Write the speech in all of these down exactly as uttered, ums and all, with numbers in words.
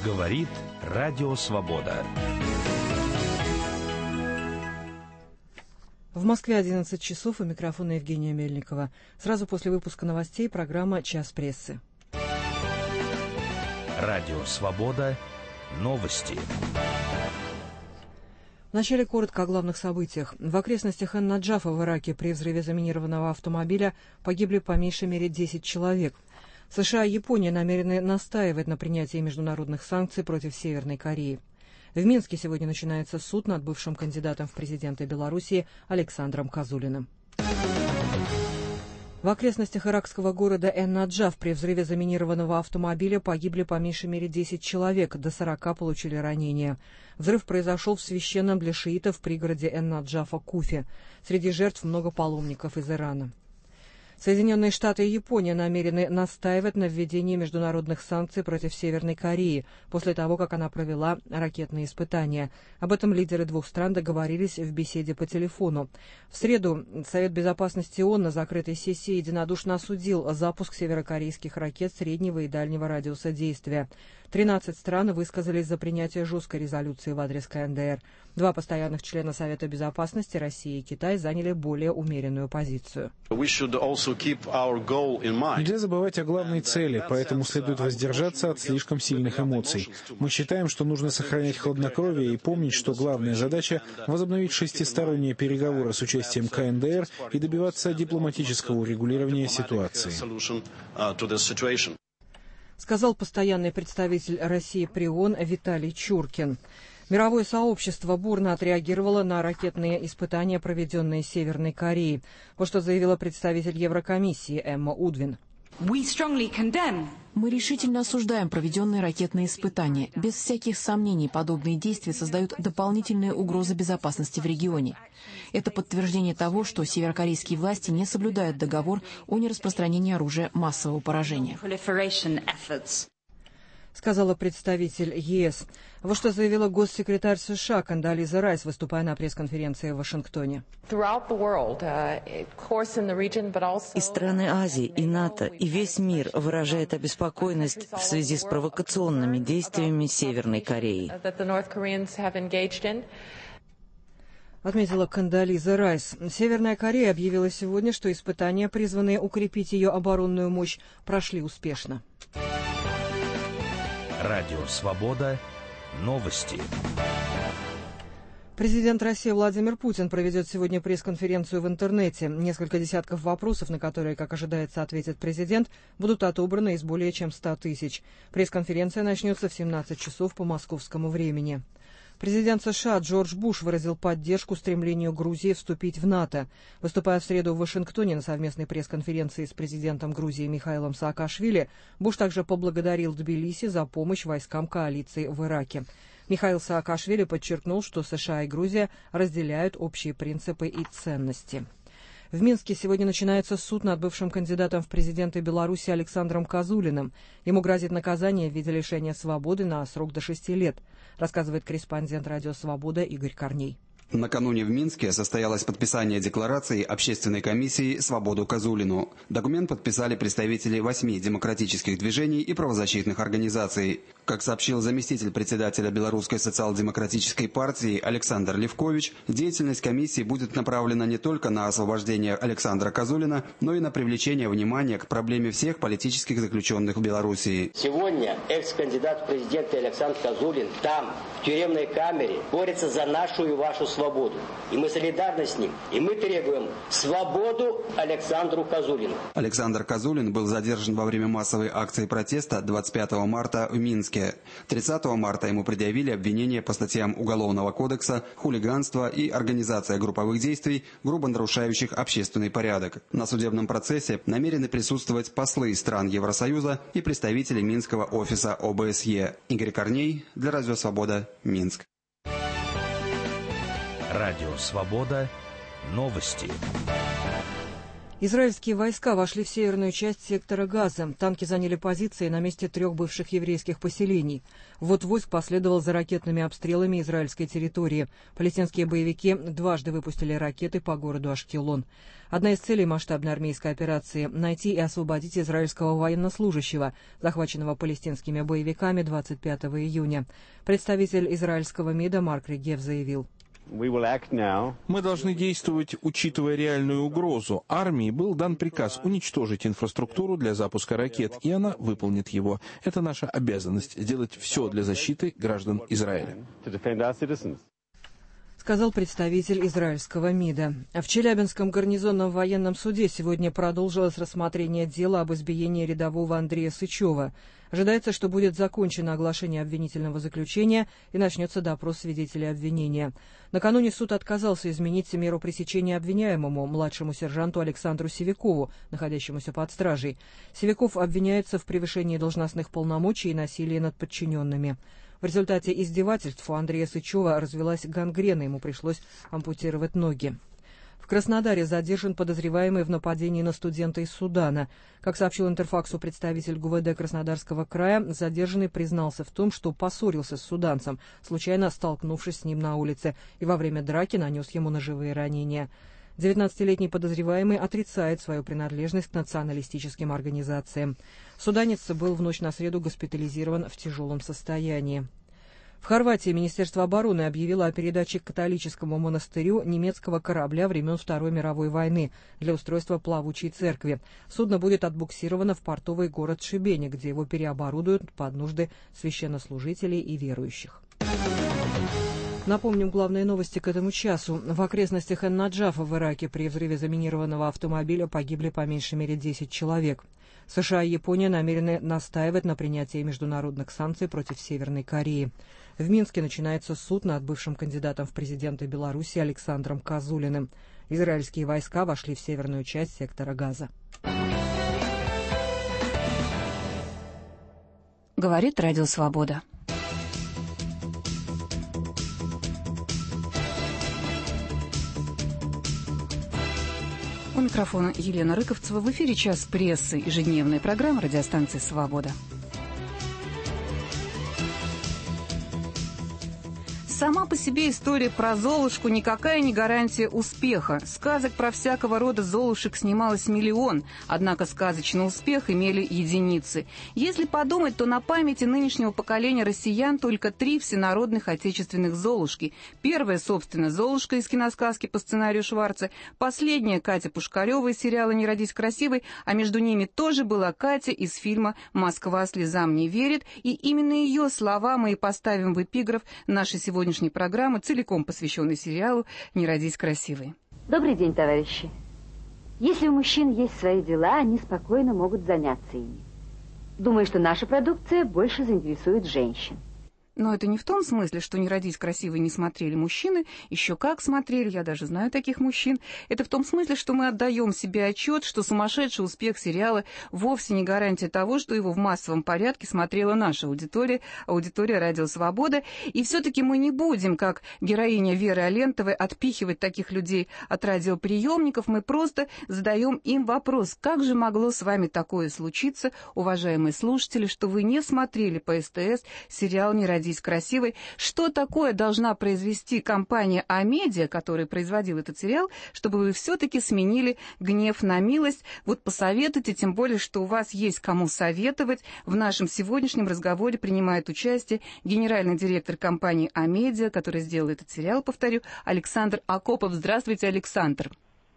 Говорит Радио Свобода. В Москве одиннадцать часов, у микрофона Евгения Мельникова. Сразу после выпуска новостей программа «Час прессы». Радио Свобода. Новости. Вначале коротко о главных событиях. В окрестностях Эн-Наджафа в Ираке при взрыве заминированного автомобиля погибли по меньшей мере десять человек. США и Япония намерены настаивать на принятии международных санкций против Северной Кореи. В Минске сегодня начинается суд над бывшим кандидатом в президенты Белоруссии Александром Козулиным. В окрестностях иракского города Эн-Наджаф при взрыве заминированного автомобиля погибли по меньшей мере десять человек, до сорока получили ранения. Взрыв произошел в священном для шиитов пригороде Эн-Наджафа Куфе. Среди жертв много паломников из Ирана. Соединенные Штаты и Япония намерены настаивать на введении международных санкций против Северной Кореи после того, как она провела ракетные испытания. Об этом лидеры двух стран договорились в беседе по телефону. В среду Совет Безопасности ООН на закрытой сессии единодушно осудил запуск северокорейских ракет среднего и дальнего радиуса действия. тринадцать стран высказались за принятие жесткой резолюции в адрес ка эн дэ эр. Два постоянных члена Совета Безопасности, Россия и Китай, заняли более умеренную позицию. Нельзя забывать о главной цели, поэтому следует воздержаться от слишком сильных эмоций. Мы считаем, что нужно сохранять хладнокровие и помнить, что главная задача — возобновить шестисторонние переговоры с участием ка эн дэ эр и добиваться дипломатического урегулирования ситуации. Сказал постоянный представитель России при ООН Виталий Чуркин. Мировое сообщество бурно отреагировало на ракетные испытания, проведенные Северной Кореей. Вот что заявила представитель Еврокомиссии Эмма Удвин. Мы решительно осуждаем проведенные ракетные испытания. Без всяких сомнений, подобные действия создают дополнительные угрозы безопасности в регионе. Это подтверждение того, что северокорейские власти не соблюдают договор о нераспространении оружия массового поражения. Сказала представитель е эс. Вот что заявила госсекретарь США Кондолиза Райс, выступая на пресс-конференции в Вашингтоне. И страны Азии, и НАТО, и весь мир выражает обеспокоенность в связи с провокационными действиями Северной Кореи. Отметила Кондолиза Райс. Северная Корея объявила сегодня, что испытания, призванные укрепить ее оборонную мощь, прошли успешно. Радио Свобода. Новости. Президент России Владимир Путин проведет сегодня пресс-конференцию в интернете. Несколько десятков вопросов, на которые, как ожидается, ответит президент, будут отобраны из более чем ста тысяч. Пресс-конференция начнется в семнадцать часов по московскому времени. Президент США Джордж Буш выразил поддержку стремлению Грузии вступить в НАТО. Выступая в среду в Вашингтоне на совместной пресс-конференции с президентом Грузии Михаилом Саакашвили, Буш также поблагодарил Тбилиси за помощь войскам коалиции в Ираке. Михаил Саакашвили подчеркнул, что США и Грузия разделяют общие принципы и ценности. В Минске сегодня начинается суд над бывшим кандидатом в президенты Беларуси Александром Козулиным. Ему грозит наказание в виде лишения свободы на срок до шести лет, рассказывает корреспондент «Радио Свобода» Игорь Корней. Накануне в Минске состоялось подписание декларации Общественной комиссии «Свободу Козулину». Документ подписали представители восьми демократических движений и правозащитных организаций. Как сообщил заместитель председателя Белорусской социал-демократической партии Александр Левкович, деятельность комиссии будет направлена не только на освобождение Александра Козулина, но и на привлечение внимания к проблеме всех политических заключенных в Белоруссии. Сегодня экс-кандидат в президенты Александр Козулин там, в тюремной камере, борется за нашу и вашу свободу. И мы солидарны с ним. И мы требуем свободу Александру Козулину. Александр Козулин был задержан во время массовой акции протеста двадцать пятого марта в Минске. тридцатого марта ему предъявили обвинения по статьям Уголовного кодекса, хулиганство и организация групповых действий, грубо нарушающих общественный порядок. На судебном процессе намерены присутствовать послы стран Евросоюза и представители Минского офиса о бэ эс е. Игорь Корней для Радио Свобода, Минск. Радио Свобода. Новости. Израильские войска вошли в северную часть сектора Газа. Танки заняли позиции на месте трех бывших еврейских поселений. Ввод войск последовал за ракетными обстрелами израильской территории. Палестинские боевики дважды выпустили ракеты по городу Ашкелон. Одна из целей масштабной армейской операции – найти и освободить израильского военнослужащего, захваченного палестинскими боевиками двадцать пятого июня. Представитель израильского МИДа Марк Регев заявил: Мы должны действовать, учитывая реальную угрозу. Армии был дан приказ уничтожить инфраструктуру для запуска ракет, и она выполнит его. Это наша обязанность — сделать все для защиты граждан Израиля. Сказал представитель израильского МИДа. В Челябинском гарнизонном военном суде сегодня продолжилось рассмотрение дела об избиении рядового Андрея Сычева. Ожидается, что будет закончено оглашение обвинительного заключения и начнется допрос свидетелей обвинения. Накануне суд отказался изменить меру пресечения обвиняемому, младшему сержанту Александру Севякову, находящемуся под стражей. Севяков обвиняется в превышении должностных полномочий и насилии над подчиненными. В результате издевательств у Андрея Сычева развилась гангрена, ему пришлось ампутировать ноги. В Краснодаре задержан подозреваемый в нападении на студента из Судана. Как сообщил Интерфаксу представитель ГУВД Краснодарского края, задержанный признался в том, что поссорился с суданцем, случайно столкнувшись с ним на улице, и во время драки нанес ему ножевые ранения. девятнадцатилетний подозреваемый отрицает свою принадлежность к националистическим организациям. Суданец был в ночь на среду госпитализирован в тяжелом состоянии. В Хорватии Министерство обороны объявило о передаче к католическому монастырю немецкого корабля времен Второй мировой войны для устройства плавучей церкви. Судно будет отбуксировано в портовый город Шибени, где его переоборудуют под нужды священнослужителей и верующих. Напомним главные новости к этому часу. В окрестностях Эн-Наджафа в Ираке при взрыве заминированного автомобиля погибли по меньшей мере десять человек. США и Япония намерены настаивать на принятии международных санкций против Северной Кореи. В Минске начинается суд над бывшим кандидатом в президенты Беларуси Александром Козулиным. Израильские войска вошли в северную часть сектора Газа. Говорит Радио Свобода. У микрофона Елена Рыковцева. В эфире «Час прессы», ежедневная программа радиостанции «Свобода». Сама по себе история про Золушку никакая не гарантия успеха. Сказок про всякого рода Золушек снималось миллион, однако сказочный успех имели единицы. Если подумать, то на памяти нынешнего поколения россиян только три всенародных отечественных Золушки. Первая, собственно, Золушка из киносказки по сценарию Шварца, последняя Катя Пушкарева из сериала «Не родись красивой», а между ними тоже была Катя из фильма «Москва слезам не верит», и именно ее слова мы и поставим в эпиграф нашей сегодняшней программы, целиком посвященной сериалу «Не родись красивой». Добрый день, товарищи. Если у мужчин есть свои дела, они спокойно могут заняться ими. Думаю, что наша продукция больше заинтересует женщин. Но это не в том смысле, что «Не родись красивой» не смотрели мужчины, еще как смотрели, я даже знаю таких мужчин. Это в том смысле, что мы отдаем себе отчет, что сумасшедший успех сериала вовсе не гарантия того, что его в массовом порядке смотрела наша аудитория, аудитория «Радио Свобода». И все-таки мы не будем, как героиня Веры Алентовой, отпихивать таких людей от радиоприемников. Мы просто задаем им вопрос: как же могло с вами такое случиться, уважаемые слушатели, что вы не смотрели по СТС сериал «Не родись красивой»? Что такое должна произвести компания «Амедиа», которая производила этот сериал, чтобы вы все-таки сменили гнев на милость? Вот посоветуйте, тем более, что у вас есть кому советовать. В нашем сегодняшнем разговоре принимает участие генеральный директор компании «Амедиа», которая сделала этот сериал, повторю, Александр Акопов. Здравствуйте, Александр.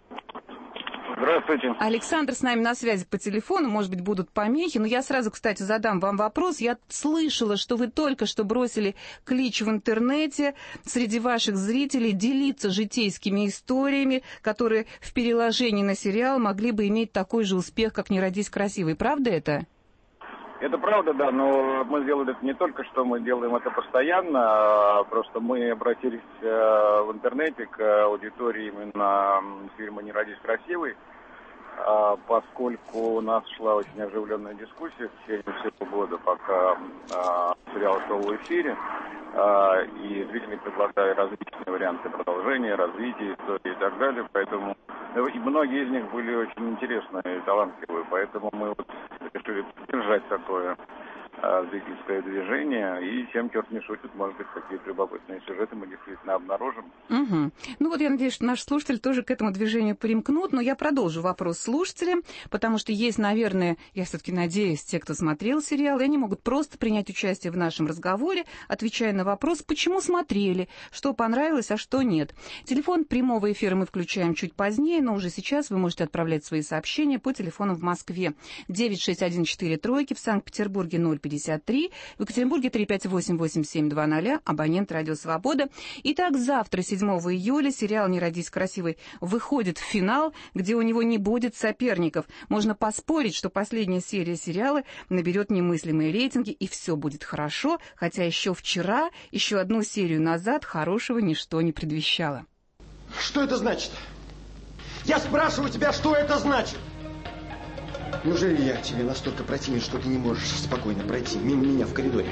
Здравствуйте. Александр с нами на связи по телефону, может быть, будут помехи, но я сразу, кстати, задам вам вопрос. Я слышала, что вы только что бросили клич в интернете среди ваших зрителей делиться житейскими историями, которые в переложении на сериал могли бы иметь такой же успех, как «Не родись красивой». Правда это? Это правда, да, но мы сделали это не только что, мы делаем это постоянно, просто мы обратились в интернете к аудитории именно фильма «Не родись красивой», поскольку у нас шла очень оживленная дискуссия в течение всего года, пока сериал шел в эфире, и зрители предлагали различные варианты продолжения, развития истории и так далее, поэтому И многие из них были очень интересные и талантливые, поэтому мы вот решили поддержать такое зрительское движение, и чем черт не шутит, может быть, такие любопытные сюжеты мы действительно обнаружим. Угу. Ну вот я надеюсь, что наши слушатели тоже к этому движению примкнут, но я продолжу вопрос слушателя, потому что есть, наверное, я все-таки надеюсь, те, кто смотрел сериал, и они могут просто принять участие в нашем разговоре, отвечая на вопрос, почему смотрели, что понравилось, а что нет. Телефон прямого эфира мы включаем чуть позднее, но уже сейчас вы можете отправлять свои сообщения по телефону в Москве девять шесть один четыре тройки, в Санкт-Петербурге ноль пятьдесят три, в Екатеринбурге три пять восемь восемь семь два ноль, абонент Радио Свобода. Итак, завтра, седьмого июля, сериал «Не родись красивой» выходит в финал, где у него не будет соперников. Можно поспорить, что последняя серия сериала наберет немыслимые рейтинги, и все будет хорошо, хотя еще вчера, еще одну серию назад, хорошего ничто не предвещало. Что это значит? Я спрашиваю тебя, что это значит? Неужели я тебе настолько противен, что ты не можешь спокойно пройти мимо меня в коридоре?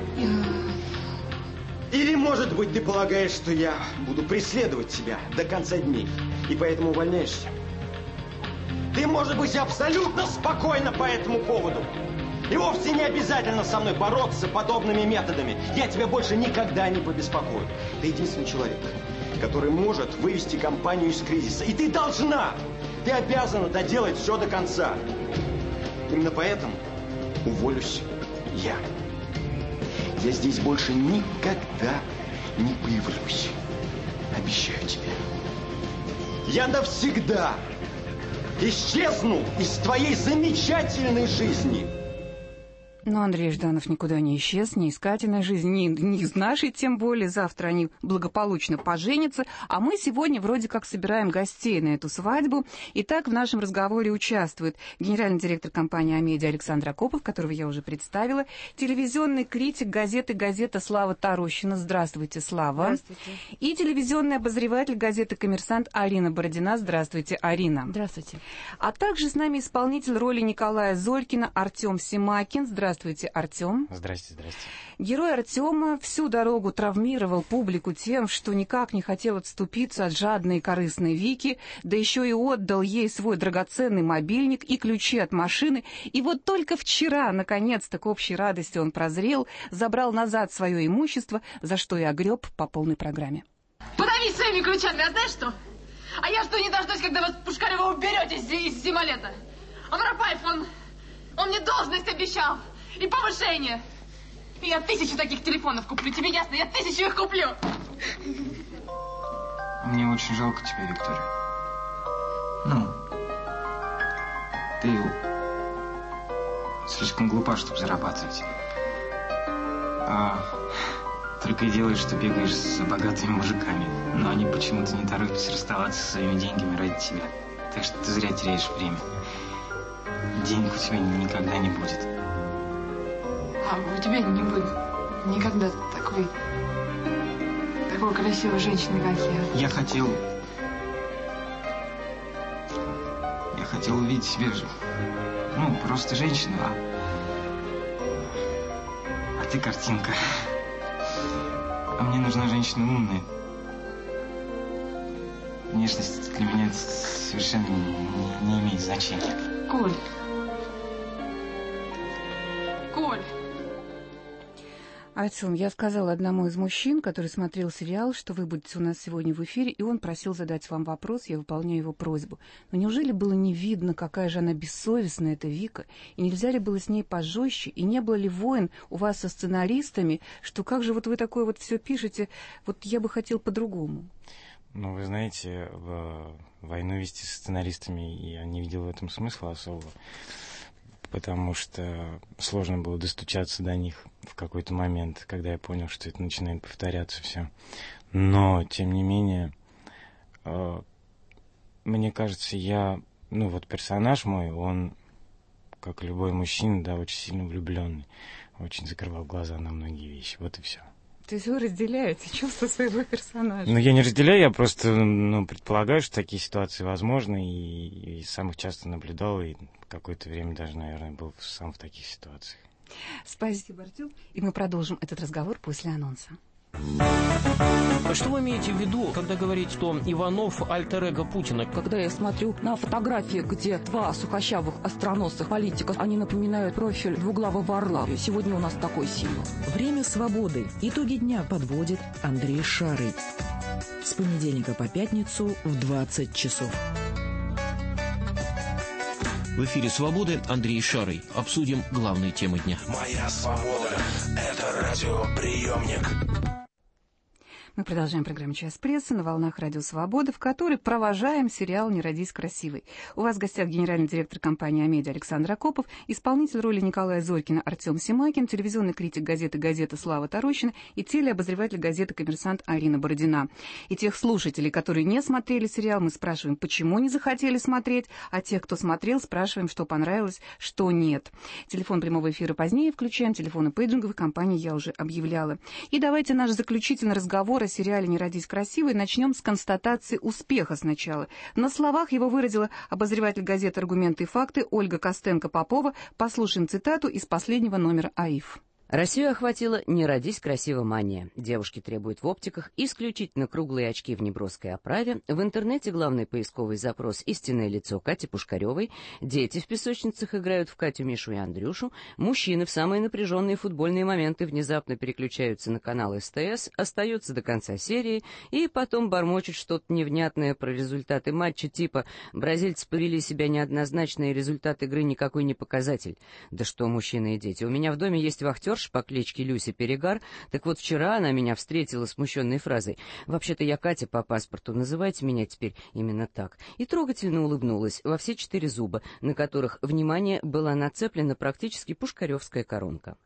Или, может быть, ты полагаешь, что я буду преследовать тебя до конца дней, и поэтому увольняешься? Ты, может быть, абсолютно спокойна по этому поводу. И вовсе не обязательно со мной бороться подобными методами. Я тебя больше никогда не побеспокою. Ты единственный человек, который может вывести компанию из кризиса. И ты должна, ты обязана доделать все до конца. Именно поэтому уволюсь я. Я здесь больше никогда не появлюсь. Обещаю тебе. Я навсегда исчезну из твоей замечательной жизни. Но Андрей Жданов никуда не исчез, ни из Катиной жизни, ни, ни из нашей, тем более. Завтра они благополучно поженятся, а мы сегодня вроде как собираем гостей на эту свадьбу. Итак, в нашем разговоре участвует генеральный директор компании «Амедиа» Александр Акопов, которого я уже представила, телевизионный критик газеты «Газета» Слава Тарущина. Здравствуйте, Слава. Здравствуйте. И телевизионный обозреватель газеты «Коммерсант» Арина Бородина. Здравствуйте, Арина. Здравствуйте. А также с нами исполнитель роли Николая Зорькина Артем Семакин. Здравствуйте. Здравствуйте, Артем. Здрасте, здрасте. Герой Артема всю дорогу травмировал публику тем, что никак не хотел отступиться от жадной и корыстной Вики, да еще и отдал ей свой драгоценный мобильник и ключи от машины. И вот только вчера, наконец-то, к общей радости он прозрел, забрал назад свое имущество, за что и огреб по полной программе. Подавись своими ключами, а знаешь что? А я что, не дождусь, когда вы с Пушкарева уберете из, из Зимолета? А Воропаев, он, он мне должность обещал. И повышение. И я тысячу таких телефонов куплю. Тебе ясно? Я тысячу их куплю. Мне очень жалко тебя, Виктория. Ну, ты слишком глупа, чтобы зарабатывать. А только и делаешь, что бегаешь за богатыми мужиками. Но они почему-то не торопятся расставаться со своими деньгами ради тебя. Так что ты зря теряешь время. Денег у тебя никогда не будет. А у тебя не будет никогда такой, такой красивой женщины, как я. Я хотел... Я хотел увидеть себе же... Ну, просто женщину, а... А ты картинка. А мне нужна женщина умная. Внешность для меня совершенно не, не имеет значения. Коль. Коль. Артем, я сказала одному из мужчин, который смотрел сериал, что вы будете у нас сегодня в эфире, и он просил задать вам вопрос, я выполняю его просьбу. Но неужели было не видно, какая же она бессовестная, эта Вика? И нельзя ли было с ней пожестче? И не было ли войн у вас со сценаристами, что как же вот вы такое вот все пишете, вот я бы хотел по-другому? Ну, вы знаете, войну вести со сценаристами я не видел в этом смысла особого. Потому что сложно было достучаться до них в какой-то момент, когда я понял, что это начинает повторяться все. Но, тем не менее, э, мне кажется, я, ну вот персонаж мой, он, как любой мужчина, да, очень сильно влюбленный, очень закрывал глаза на многие вещи, вот и все. То есть вы разделяете чувства своего персонажа? Ну, я не разделяю, я просто, ну, предполагаю, что такие ситуации возможны, и, и сам их часто наблюдал, и какое-то время даже, наверное, был сам в таких ситуациях. Спасибо, Артем. И мы продолжим этот разговор после анонса. Что вы имеете в виду, когда говорите, что Иванов альтер-эго Путина? Когда я смотрю на фотографии, где два сухощавых остроносых политика, они напоминают профиль двуглавого орла. Сегодня у нас такой символ. Время свободы. Итоги дня подводит Андрей Шарый. С понедельника по пятницу в двадцать часов. В эфире «Свободы» Андрей Шарый. Обсудим главные темы дня. Моя свобода – это радиоприемник. Мы продолжаем программу «Час прессы» на волнах Радио Свобода, в которой провожаем сериал «Не родись красивой». У вас в гостях генеральный директор компании «Амедиа» Александр Акопов, исполнитель роли Николая Зорькина Артем Семакин, телевизионный критик газеты «Газета» Слава Тарущина и телеобозреватель газеты «Коммерсант» Арина Бородина. И тех слушателей, которые не смотрели сериал, мы спрашиваем, почему не захотели смотреть, а тех, кто смотрел, спрашиваем, что понравилось, что нет. Телефон прямого эфира позднее включаем, телефоны пейджинговой компании я уже объявляла. И давайте наш заключительный разговор о сериале «Не родись красивой» начнем с констатации успеха сначала. На словах его выразила обозреватель газеты «Аргументы и факты» Ольга Костенко-Попова. Послушаем цитату из последнего номера АИФ. Россию охватила «Не родись красиво» мания. Девушки требуют в оптиках исключительно круглые очки в неброской оправе. В интернете главный поисковый запрос «Истинное лицо Кати Пушкаревой». Дети в песочницах играют в Катю, Мишу и Андрюшу. Мужчины в самые напряженные футбольные моменты внезапно переключаются на канал СТС, остаются до конца серии и потом бормочут что-то невнятное про результаты матча типа «Бразильцы повели себя неоднозначно и результат игры никакой не показатель». Да что, мужчины и дети, у меня в доме есть вахтер по кличке Люся Перегар. Так вот, вчера она меня встретила смущенной фразой: «Вообще-то я Катя по паспорту, называйте меня теперь именно так». И трогательно улыбнулась во все четыре зуба, на которых, внимание, была нацеплена практически пушкаревская коронка.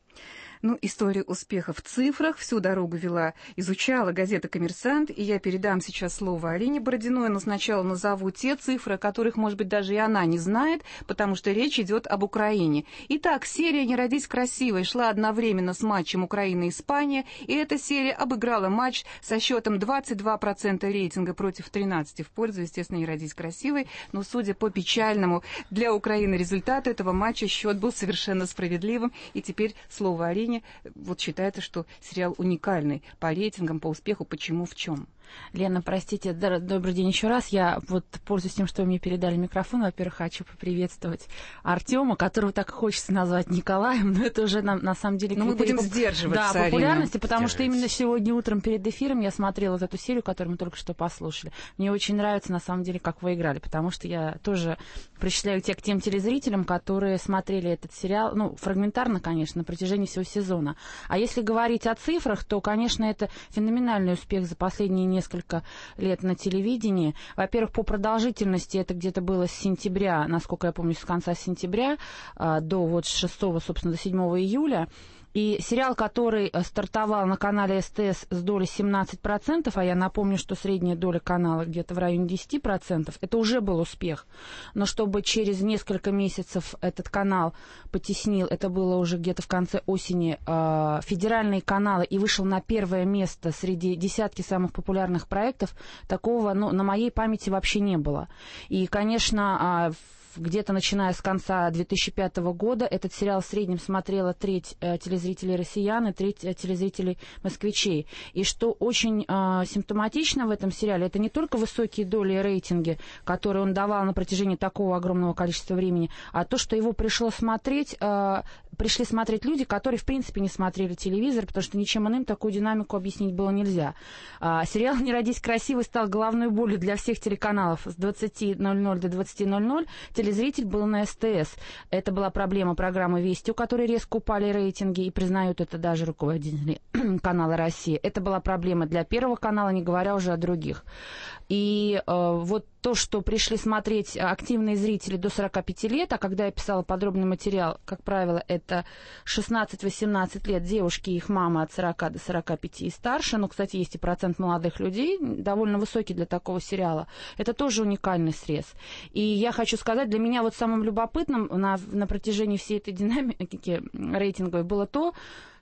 Ну, история успеха в цифрах всю дорогу вела, изучала газета «Коммерсант», и я передам сейчас слово Арине Бородиной, но сначала назову те цифры, о которых, может быть, даже и она не знает, потому что речь идет об Украине. Итак, серия «Не родись красивой» шла одновременно с матчем Украина-Испания, и эта серия обыграла матч со счетом двадцать два процента рейтинга против тринадцати в пользу, естественно, «Не родись красивой», но, судя по печальному для Украины результату этого матча, счет был совершенно справедливым, и теперь слово Арине. Вот считается, что сериал уникальный по рейтингам, по успеху. Почему, в чем? Лена, простите, добрый день еще раз. Я вот, пользуясь тем, что вы мне передали микрофон, во-первых, хочу поприветствовать Артема, которого так хочется назвать Николаем, но это уже на, на самом деле... Но мы будем сдерживаться, да, популярности, Арина. потому что именно сегодня утром перед эфиром я смотрела вот эту серию, которую мы только что послушали. Мне очень нравится, на самом деле, как вы играли, потому что я тоже причисляю тебя к тем телезрителям, которые смотрели этот сериал, ну, фрагментарно, конечно, на протяжении всего сезона. А если говорить о цифрах, то, конечно, это феноменальный успех за последние несколько лет на телевидении. Во-первых, по продолжительности это где-то было с сентября, насколько я помню, с конца сентября до вот шестого, собственно, до седьмого июля. И сериал, который стартовал на канале СТС с долей семнадцать процентов, а я напомню, что средняя доля канала где-то в районе десять процентов, это уже был успех. Но чтобы через несколько месяцев этот канал потеснил, это было уже где-то в конце осени, э, федеральные каналы, и вышел на первое место среди десятки самых популярных проектов, такого, ну, на моей памяти вообще не было. И, конечно, э, где-то начиная с конца две тысячи пятого года этот сериал в среднем смотрела треть э, телезрителей россиян и треть э, телезрителей москвичей. И что очень э, симптоматично в этом сериале, это не только высокие доли и рейтинги, которые он давал на протяжении такого огромного количества времени, а то, что его пришло смотреть... Э, пришли смотреть люди, которые, в принципе, не смотрели телевизор, потому что ничем иным такую динамику объяснить было нельзя. А, сериал «Не родись красивой» стал головной болью для всех телеканалов. С двадцати ноль-ноль до двадцати ноль-ноль телезритель был на СТС. Это была проблема программы «Вести», у которой резко упали рейтинги, и признают это даже руководители канала «Россия». Это была проблема для Первого канала, не говоря уже о других. И э, вот то, что пришли смотреть активные зрители до сорока пяти лет, а когда я писала подробный материал, как правило, это шестнадцать-восемнадцать лет, девушки и их мамы от сорока до сорока пяти и старше, ну, кстати, есть и процент молодых людей, довольно высокий для такого сериала, это тоже уникальный срез. И я хочу сказать, для меня вот самым любопытным на, на протяжении всей этой динамики рейтинговой было то,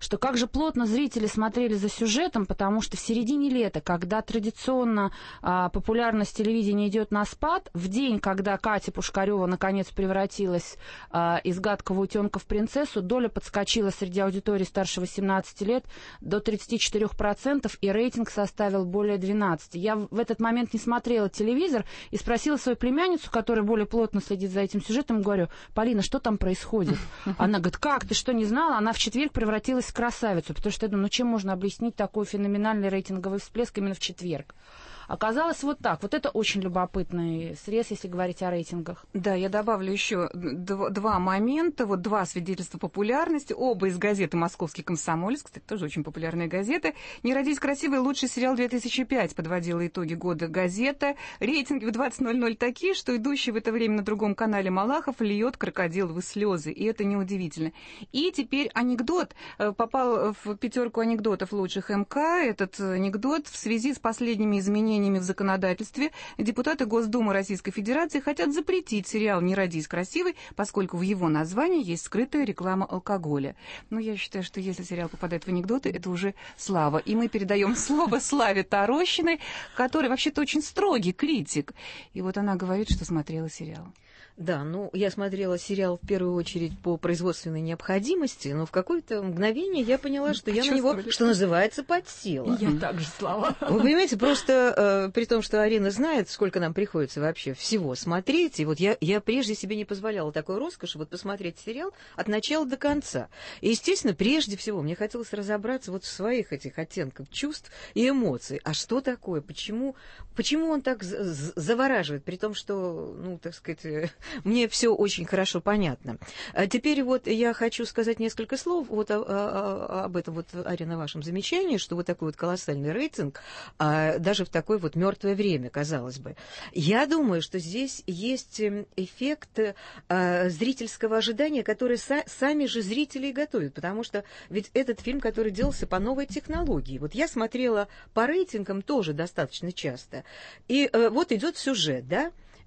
что как же плотно зрители смотрели за сюжетом, потому что в середине лета, когда традиционно а, популярность телевидения идет на спад, в день, когда Катя Пушкарева наконец превратилась а, из гадкого утенка в принцессу, доля подскочила среди аудитории старше восемнадцати лет до тридцати четырёх процентов, и рейтинг составил более двенадцати. Я в этот момент не смотрела телевизор и спросила свою племянницу, которая более плотно следит за этим сюжетом, говорю: Полина, что там происходит? Она говорит: как, ты что, не знала? Она в четверг превратилась в красавицу, потому что я думаю, ну чем можно объяснить такой феноменальный рейтинговый всплеск именно в четверг? Оказалось вот так. Вот это очень любопытный срез, если говорить о рейтингах. Да, я добавлю еще два, два момента, вот два свидетельства популярности, оба из газеты «Московский комсомолец», кстати, тоже очень популярная газета. «Не родись красивой» — лучший сериал две тысячи пятого, подводила итоги года газета. Рейтинги в двадцать ноль ноль такие, что идущий в это время на другом канале Малахов льет крокодиловые слезы, и это неудивительно. И теперь анекдот. Попал в пятерку анекдотов лучших МК. Этот анекдот в связи с последними изменениями в законодательстве депутаты Госдумы Российской Федерации хотят запретить сериал «Не родись красивой», поскольку в его названии есть скрытая реклама алкоголя. Но я считаю, что если сериал попадает в анекдоты, это уже слава. И мы передаем слово Славе Тарощиной, который вообще-то очень строгий критик. И вот она говорит, что смотрела сериал. Да, ну, я смотрела сериал в первую очередь по производственной необходимости, но в какое-то мгновение я поняла, что я на него, что называется, подсела. Я так же, Слава. Вы понимаете, просто э, при том, что Арина знает, сколько нам приходится вообще всего смотреть, и вот я, я прежде себе не позволяла такой роскоши вот посмотреть сериал от начала до конца. И, естественно, прежде всего мне хотелось разобраться вот в своих этих оттенках чувств и эмоций. А что такое? Почему, почему он так завораживает, при том, что, ну, так сказать... Мне все очень хорошо понятно. А теперь вот я хочу сказать несколько слов вот о, о, об этом, вот, Арина, вашем замечании, что вот такой вот колоссальный рейтинг, а, даже в такое вот мертвое время, казалось бы. Я думаю, что здесь есть эффект а, зрительского ожидания, который са, сами же зрители и готовят, потому что ведь этот фильм, который делался по новой технологии. Вот я смотрела по рейтингам тоже достаточно часто, и а, вот идет сюжет, да?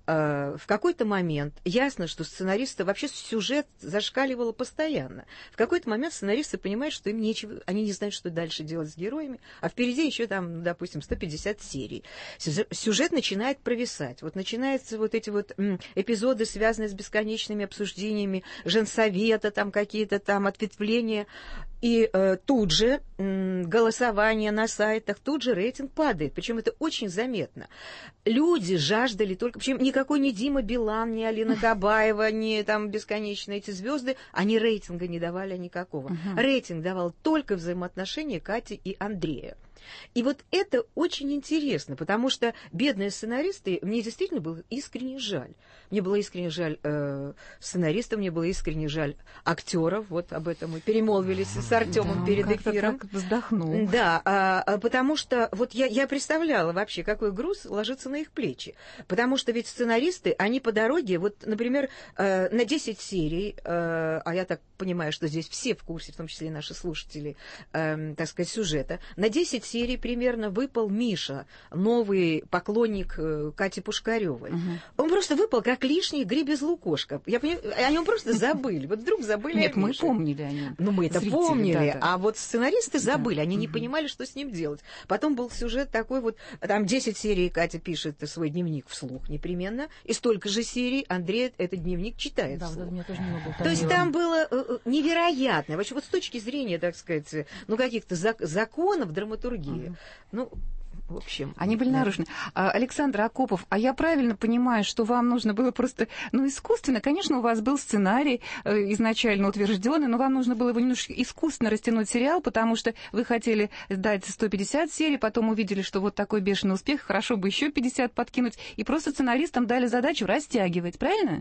В какой-то момент ясно, что сценаристы вообще сюжет зашкаливало постоянно. В какой-то момент сценаристы понимают, что им нечего, они не знают, что дальше делать с героями, а впереди еще там, допустим, сто пятьдесят серий. Сюжет начинает провисать. Вот начинаются вот эти вот эпизоды, связанные с бесконечными обсуждениями женсовета, там какие-то там ответвления. И э, тут же э, голосование на сайтах, тут же рейтинг падает. Причем это очень заметно. Люди жаждали только... Причем никакой ни Дима Билан, ни Алина Кабаева, ни там бесконечные эти звезды, они рейтинга не давали никакого. Uh-huh. Рейтинг давал только взаимоотношения Кати и Андрея. И вот это очень интересно, потому что бедные сценаристы, мне действительно было искренне жаль. Мне было искренне жаль э, сценаристов, мне было искренне жаль актеров. Вот об этом мы перемолвились с Артемом да, перед эфиром. Так вздохнул. Да, а, потому что вот я, я представляла вообще, какой груз ложится на их плечи. Потому что ведь сценаристы, они по дороге, вот, например, э, на десять серий, э, а я так понимаю, что здесь все в курсе, в том числе и наши слушатели, э, так сказать, сюжета, на десять серий примерно выпал Миша, новый поклонник э, Кати Пушкаревой. Угу. Он просто выпал как лишний гриб лукошка. Я понимаю, о нем просто забыли. Вот вдруг забыли. Нет, мы помнили о нем. Ну, мы это помнили, а вот сценаристы забыли, они не понимали, что с ним делать. Потом был сюжет такой вот, там десять серий Катя пишет свой дневник вслух непременно, и столько же серий Андрей этот дневник читает да, вслух. Да, тоже немного То есть там было э, невероятно. Вообще, вот с точки зрения, так сказать, ну, каких-то зак- законов драматургии, Uh-huh. ну, в общем... Они были да. нарушены. А, Александр Акопов, а я правильно понимаю, что вам нужно было просто, ну, искусственно, конечно, у вас был сценарий э, изначально утвержденный, но вам нужно было его немножко искусственно растянуть сериал, потому что вы хотели дать сто пятьдесят серий, потом увидели, что вот такой бешеный успех, хорошо бы еще пятьдесят подкинуть, и просто сценаристам дали задачу растягивать, правильно?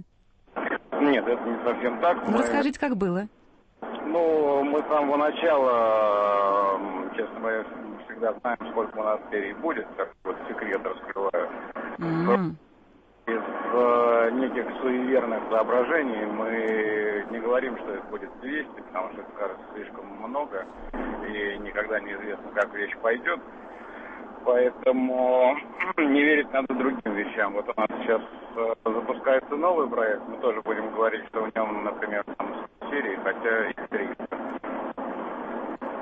Нет, это не совсем так. Ну, мы... расскажите, как было. Ну, мы с самого начала, честно говоря, всегда знаем, сколько у нас серий будет, так вот секрет раскрываю. Mm-hmm. Из э, неких суеверных соображений мы не говорим, что это будет двести, потому что это кажется слишком много, и никогда неизвестно, как вещь пойдет. Поэтому не верить надо другим вещам. Вот у нас сейчас э, запускается новый проект, мы тоже будем говорить, что в нем, например, там серии, хотя их триста.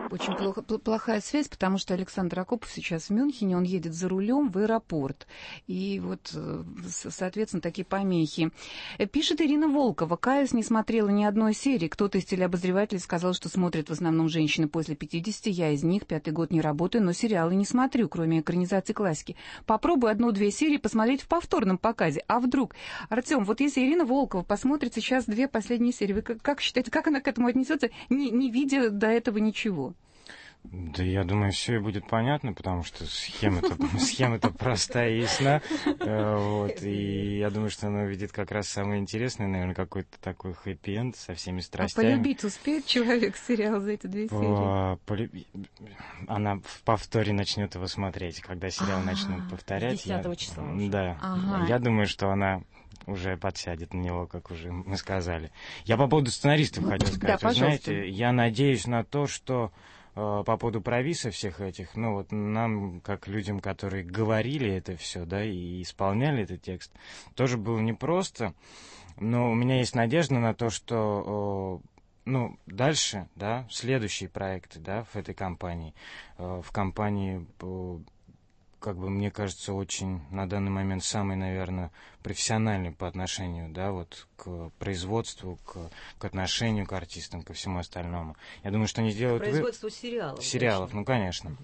Очень плохо, плохая связь, потому что Александр Акопов сейчас в Мюнхене, он едет за рулем в аэропорт. И вот, соответственно, такие помехи. Пишет Ирина Волкова. «Каюсь, не смотрела ни одной серии. Кто-то из телеобозревателей сказал, что смотрят в основном женщины после пятидесяти. Я из них, пятый год не работаю, но сериалы не смотрю, кроме экранизации классики. Попробую одну-две серии посмотреть в повторном показе. А вдруг? Артем, вот если Ирина Волкова посмотрит сейчас две последние серии, вы как, как считаете, как она к этому отнесется, не, не видя до этого ничего?» Да, я думаю, все и будет понятно, потому что схема-то, схема-то простая и ясна. Вот, и я думаю, что она увидит как раз самое интересное, наверное, какой-то такой хэппи-энд со всеми страстями. А полюбить успеет человек сериал за эти две серии? Полюб... Она в повторе начнет его смотреть, когда сериал начнут повторять. десятого числа. Да. Ага. Я думаю, что она уже подсядет на него, как уже мы сказали. Я по поводу сценаристов хотел сказать. Да, Вы знаете, я надеюсь на то, что по поводу провисов всех этих, ну вот нам, как людям, которые говорили это все, да, и исполняли этот текст, тоже было непросто, но у меня есть надежда на то, что, ну, дальше, да, следующие проекты, да, в этой компании, в компании, как бы, мне кажется, очень на данный момент самый, наверное, профессиональный по отношению, да, вот к производству, к, к отношению к артистам, ко всему остальному. Я думаю, что они сделают... Производство вы... сериалов. Сериалов, конечно. ну, конечно.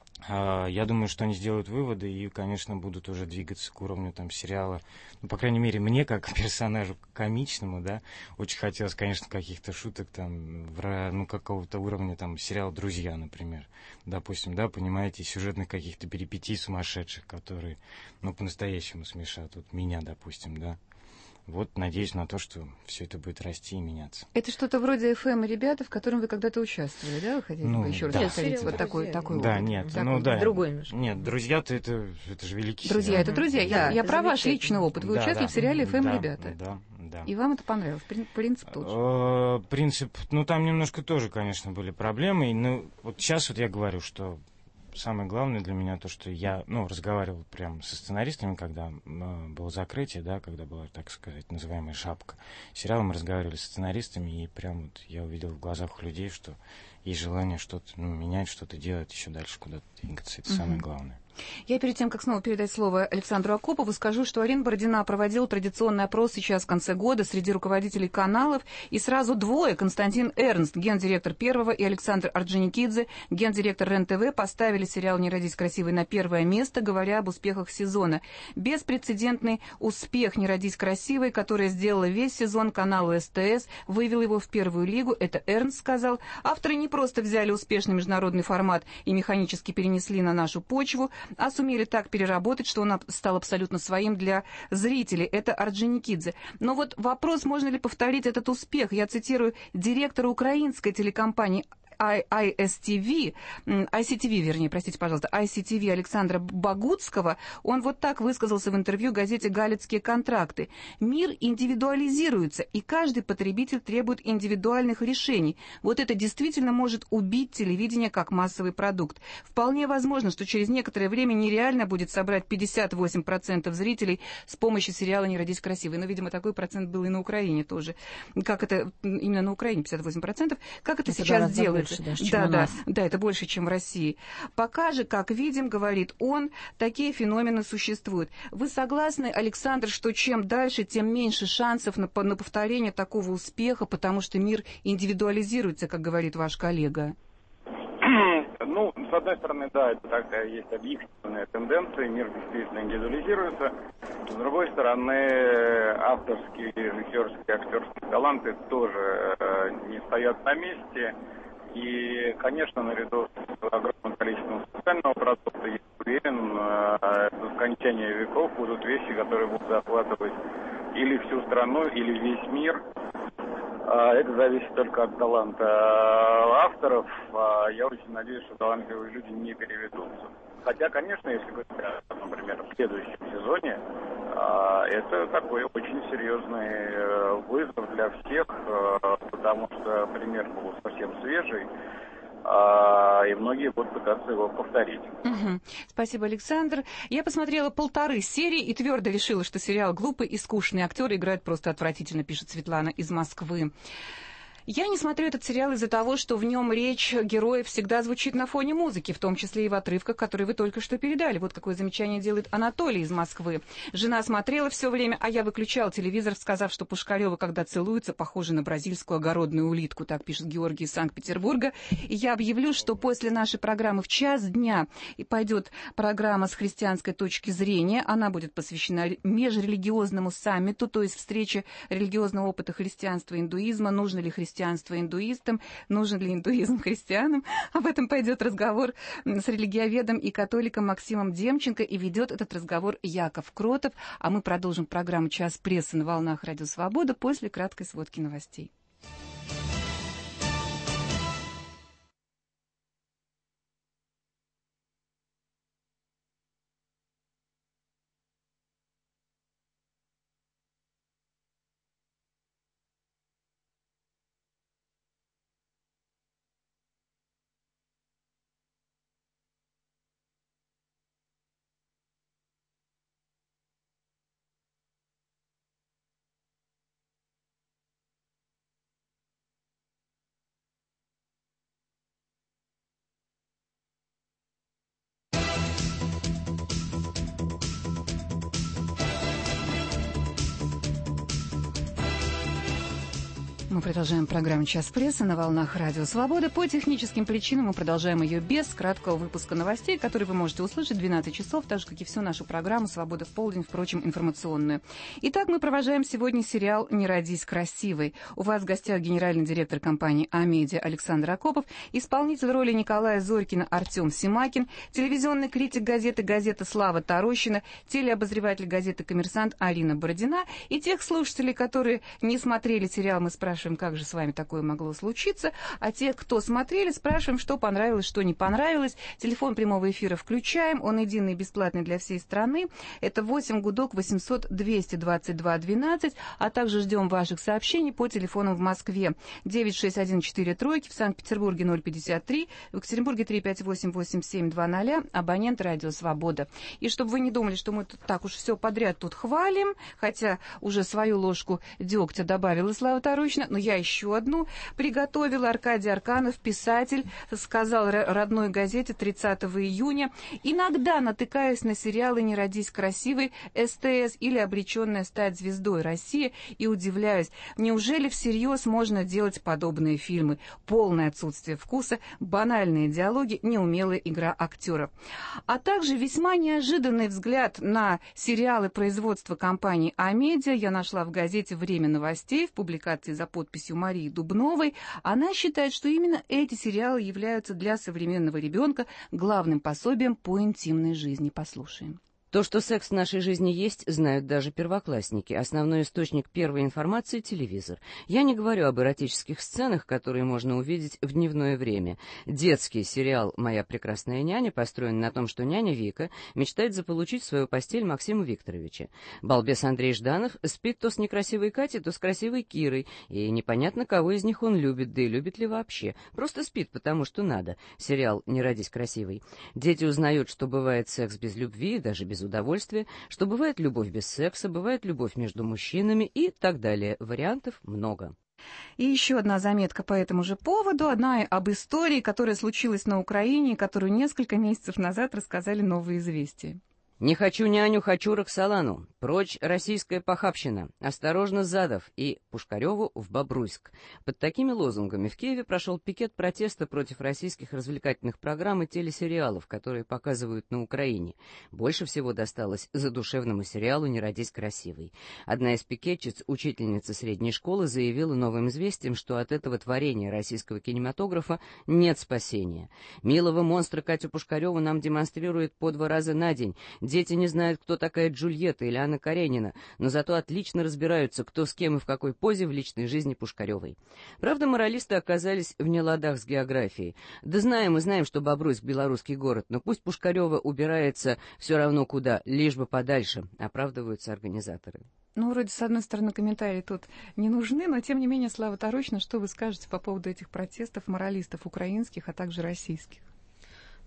Я думаю, что они сделают выводы и, конечно, будут уже двигаться к уровню там сериала. Ну, по крайней мере, мне, как персонажу комичному, да, очень хотелось, конечно, каких-то шуток там, в, ну, какого-то уровня там сериала «Друзья», например. Допустим, да, понимаете, сюжетных каких-то перипетий сумасшедших, которые, ну, по-настоящему смешат. Вот меня, допустим, да. Вот, надеюсь на то, что все это будет расти и меняться. Это что-то вроде эф эм «Ребята», в котором вы когда-то участвовали, да? Вы хотите ну, бы еще да. раз повторить вот такой, такой Да, опыт? нет, такой, ну да. Другой немножко. Нет, «Друзья»-то это, это же великий Друзья, сериал. это «Друзья». Да, я я это про ваш личный опыт. Вы да, участвовали да, в сериале эф эм да, «Ребята». Да, да. И вам это понравилось? Принцип тот же? Э, принцип, ну там немножко тоже, конечно, были проблемы. Ну, вот сейчас вот я говорю, что самое главное для меня то, что я, ну, разговаривал прям со сценаристами, когда э, было закрытие, да, когда была, так сказать, называемая шапка сериала, мы разговаривали с сценаристами, и прям вот я увидел в глазах у людей, что есть желание что-то, ну, менять, что-то делать, еще дальше куда-то двигаться. Это uh-huh. самое главное. Я перед тем, как снова передать слово Александру Акопову, скажу, что Арина Бородина проводила традиционный опрос сейчас в конце года среди руководителей каналов, и сразу двое, Константин Эрнст, гендиректор Первого, и Александр Орджоникидзе, гендиректор РЕН-ТВ, поставили сериал «Не родись красивой» на первое место, говоря об успехах сезона. Беспрецедентный успех «Не родись красивой», который сделала весь сезон канала СТС, вывел его в первую лигу, это Эрнст сказал. Авторы не просто взяли успешный международный формат и механически перенесли на нашу почву, а сумели так переработать, что он стал абсолютно своим для зрителей. Это Орджоникидзе. Но вот вопрос, можно ли повторить этот успех. Я цитирую директора украинской телекомпании ай эс ти ви, ай си ти ви, вернее, простите, пожалуйста, ай си ти ви Александра Богуцкого, он вот так высказался в интервью газете «Галицкие контракты». Мир индивидуализируется, и каждый потребитель требует индивидуальных решений. Вот это действительно может убить телевидение как массовый продукт. Вполне возможно, что через некоторое время нереально будет собрать пятьдесят восемь процентов зрителей с помощью сериала «Не родись красивой». Но, видимо, такой процент был и на Украине тоже. Как это, именно на Украине пятьдесят восемь процентов. Как это, это сейчас делается? Даже, да, да, да, это больше, чем в России. Пока же, как видим, говорит он, такие феномены существуют. Вы согласны, Александр, что чем дальше, тем меньше шансов на, на повторение такого успеха, потому что мир индивидуализируется, как говорит ваш коллега? Ну, с одной стороны, да, это такая есть объективная тенденция, мир действительно индивидуализируется. С другой стороны, авторские, режиссерские, актерские таланты тоже э, не стоят на месте. И, конечно, наряду с огромным количеством социального продукта, я уверен, до скончания веков будут вещи, которые будут захватывать или всю страну, или весь мир. Это зависит только от таланта авторов. Я очень надеюсь, что талантливые люди не переведутся. Хотя, конечно, если говорить, например, в следующем сезоне, это такой очень серьезный вызов для всех, потому что пример был совсем свежий, и многие будут пытаться его повторить. Угу. Спасибо, Александр. Я посмотрела полторы серии и твердо решила, что сериал глупый и скучный. Актеры играют просто отвратительно, пишет Светлана из Москвы. Я не смотрю этот сериал из-за того, что в нем речь героев всегда звучит на фоне музыки, в том числе и в отрывках, которые вы только что передали. Вот какое замечание делает Анатолий из Москвы. Жена смотрела все время, а я выключал телевизор, сказав, что Пушкарёва, когда целуется, похожа на бразильскую огородную улитку. Так пишет Георгий из Санкт-Петербурга. И я объявлю, что после нашей программы в час дня и пойдет программа с христианской точки зрения. Она будет посвящена межрелигиозному саммиту, то есть встрече религиозного опыта христианства и индуизма. Нужно ли христианство Христианство индуистам, нужен ли индуизм христианам. Об этом пойдет разговор с религиоведом и католиком Максимом Демченко, и ведет этот разговор Яков Кротов. А мы продолжим программу «Час прессы» на волнах Радио Свобода после краткой сводки новостей. Мы продолжаем программу «Час прессы» на волнах Радио Свобода. По техническим причинам мы продолжаем ее без краткого выпуска новостей, которые вы можете услышать в двенадцать часов, так же, как и всю нашу программу «Свобода в полдень», впрочем, информационную. Итак, мы провожаем сегодня сериал «Не родись красивой». У вас в гостях генеральный директор компании «Амедиа» Александр Акопов, исполнитель роли Николая Зорькина Артем Симакин, телевизионный критик газеты «Газета» Слава Тарощина, телеобозреватель газеты «Коммерсант» Алина Бородина. И тех слушателей, которые не смотрели сериал, мы спрашиваем, как же с вами такое могло случиться, а те, кто смотрели, спрашиваем, что понравилось, что не понравилось. Телефон прямого эфира включаем, он единый и бесплатный для всей страны. Это восемь гудок восемьсот двести двадцать два двенадцать, а также ждем ваших сообщений по телефону в Москве девять шесть один четыре тройки, в Санкт-Петербурге ноль пятьдесят три, в Екатеринбурге три пять восемь восемь семь два ноль, абонент Радио Свобода. И чтобы вы не думали, что мы тут так уж все подряд тут хвалим, хотя уже свою ложку дегтя добавила Слава Тарущина, но я еще одну приготовила. Аркадий Арканов, писатель, сказал родной газете тридцатого июня: иногда натыкаюсь на сериалы «Не родись красивой», СТС или «Обреченная стать звездой России» и удивляюсь, неужели всерьез можно делать подобные фильмы? Полное отсутствие вкуса, банальные диалоги, неумелая игра актеров. А также весьма неожиданный взгляд на сериалы производства компании «Амедиа» я нашла в газете «Время новостей» в публикации за подписью Марии Дубновой. Она считает, что именно эти сериалы являются для современного ребенка главным пособием по интимной жизни. Послушаем. То, что секс в нашей жизни есть, знают даже первоклассники. Основной источник первой информации — телевизор. Я не говорю об эротических сценах, которые можно увидеть в дневное время. Детский сериал «Моя прекрасная няня» построен на том, что няня Вика мечтает заполучить в свою постель Максима Викторовича. Балбес Андрей Жданов спит то с некрасивой Катей, то с красивой Кирой, и непонятно, кого из них он любит, да и любит ли вообще. Просто спит, потому что надо. Сериал «Не родись красивой». Дети узнают, что бывает секс без любви, даже без удовольствия, что бывает любовь без секса, бывает любовь между мужчинами и так далее. Вариантов много. И еще одна заметка по этому же поводу, одна об истории, которая случилась на Украине, которую несколько месяцев назад рассказали «Новые известия». «Не хочу няню, хочу Роксолану. Прочь российская похабщина. Осторожно, Задов» и «Пушкареву в Бобруйск». Под такими лозунгами в Киеве прошел пикет протеста против российских развлекательных программ и телесериалов, которые показывают на Украине. Больше всего досталось задушевному сериалу «Не родись красивой». Одна из пикетчиц, учительница средней школы, заявила «Новым известиям», что от этого творения российского кинематографа нет спасения. Милого монстра Катю Пушкареву нам демонстрирует по два раза на день. Дети не знают, кто такая Джульетта или Анна Каренина, но зато отлично разбираются, кто с кем и в какой позе в личной жизни Пушкаревой. Правда, моралисты оказались в неладах с географией. Да знаем, мы знаем, что Бобруйск — белорусский город, но пусть Пушкарева убирается все равно куда, лишь бы подальше, оправдываются организаторы. Ну, вроде, с одной стороны, комментарии тут не нужны, но, тем не менее, Слава Тарущина, что вы скажете по поводу этих протестов моралистов украинских, а также российских?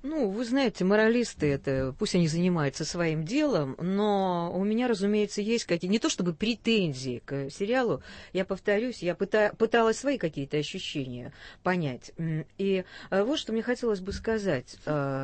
Ну, вы знаете, моралисты, это, пусть они занимаются своим делом, но у меня, разумеется, есть какие-то, не то чтобы претензии к сериалу, я повторюсь, я пыта, пыталась свои какие-то ощущения понять. И вот что мне хотелось бы сказать,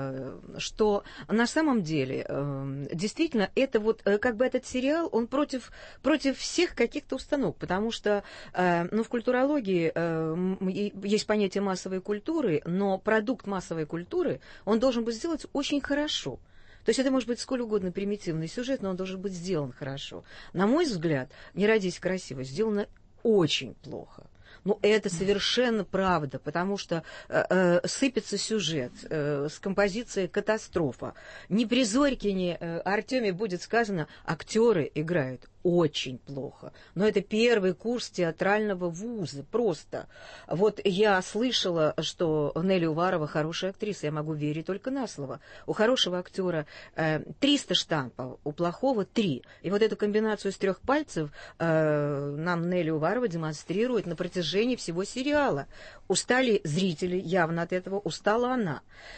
что на самом деле, действительно, это вот, как бы этот сериал, он против, против всех каких-то установок, потому что, ну, в культурологии есть понятие массовой культуры, но продукт массовой культуры, он должен быть сделан очень хорошо. То есть это может быть сколь угодно примитивный сюжет, но он должен быть сделан хорошо. На мой взгляд, «Не родись красиво» сделано очень плохо. Ну, это совершенно правда, потому что э, э, сыпется сюжет, э, с композицией катастрофа. Не при Зорькине, э, Артеме будет сказано, актеры играют очень плохо. Но это первый курс театрального вуза, просто. Вот я слышала, что Нелли Уварова хорошая актриса, я могу верить только на слово. У хорошего актера э, триста штампов, у плохого три. И вот эту комбинацию из трех пальцев э, нам Нелли Уварова демонстрирует на протяжении всего сериала. Устали зрители явно от этого, устала она.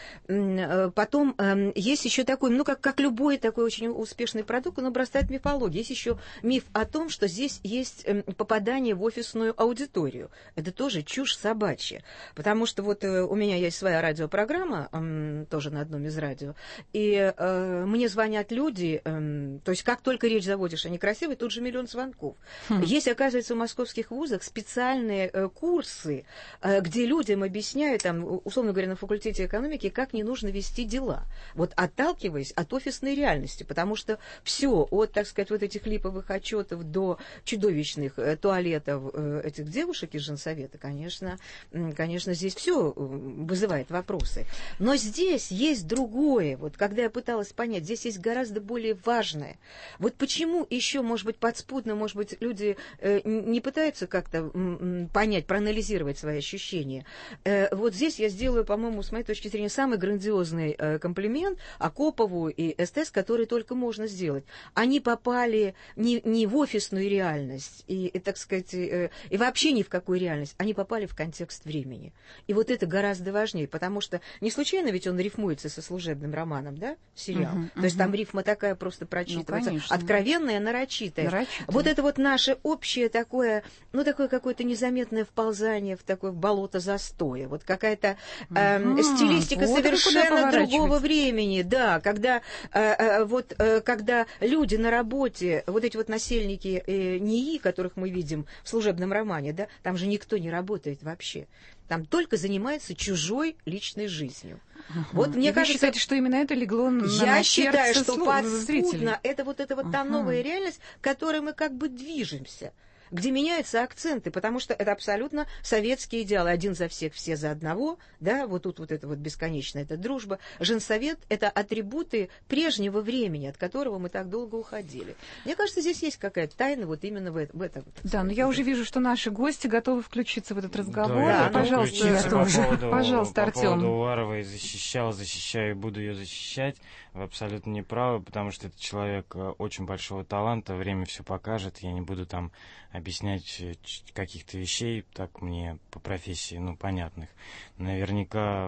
Потом э, есть еще такой, ну, как, как любой такой очень успешный продукт, он обрастает мифологией. Есть еще миф о том, что здесь есть попадание в офисную аудиторию. Это тоже чушь собачья. Потому что вот у меня есть своя радиопрограмма, тоже на одном из радио, и э, мне звонят люди, э, то есть как только речь заводишь о некрасивой, тут же миллион звонков. Хм. Есть, оказывается, в московских вузах специальные э, курсы, э, где людям объясняют, там, условно говоря, на факультете экономики, как не нужно вести дела. Вот отталкиваясь от офисной реальности, потому что все, от, так сказать, вот этих липовых отчетов до чудовищных э, туалетов э, этих девушек из женсовета, конечно, э, конечно, здесь все вызывает вопросы. Но здесь есть другое. Вот когда я пыталась понять, здесь есть гораздо более важное. Вот почему еще, может быть, подспудно, может быть, люди э, не пытаются как-то м, понять, проанализировать свои ощущения. Э, вот здесь я сделаю, по-моему, с моей точки зрения, самый грандиозный э, комплимент Акопову и СТС, который только можно сделать. Они попали не, не в офисную реальность, и, и, так сказать, э, и вообще ни в какую реальность. Они попали в контекст времени. И вот это гораздо важнее, потому что не случайно ведь он рифмуется со служебным романом, да, сериал? Uh-huh, uh-huh. То есть там рифма такая просто прочитывается. Ну, откровенная, нарочитая. нарочитая. Вот это вот наше общее такое, ну, такое какое-то незаметное вползание в такое болото застоя. Вот какая-то э, uh-huh. стилистика вот совершенно другого времени, да, когда, э, э, вот, э, когда люди на работе, вот эти вот насельники э, НИИ, которых мы видим в служебном романе, да, там же никто не работает вообще. Там только занимается чужой личной жизнью. Uh-huh. Вот мне И кажется, вы считаете, что именно это легло на я считаю, сердце что подспудно это вот эта вот uh-huh. та новая реальность, к которой мы как бы движемся, где меняются акценты, потому что это абсолютно советские идеалы. Один за всех, все за одного, да, вот тут вот это вот бесконечная эта дружба. Женсовет — это атрибуты прежнего времени, от которого мы так долго уходили. Мне кажется, здесь есть какая-то тайна вот именно в, в этом. Да, но я уже вижу, что наши гости готовы включиться в этот разговор. Да, пожалуйста, по поводу, пожалуйста, Артем. По Артем. поводу Уваровой защищал, защищаю и буду ее защищать. Вы абсолютно не правы, потому что это человек очень большого таланта, время все покажет, я не буду там объяснять каких-то вещей, так мне по профессии, ну, понятных. Наверняка,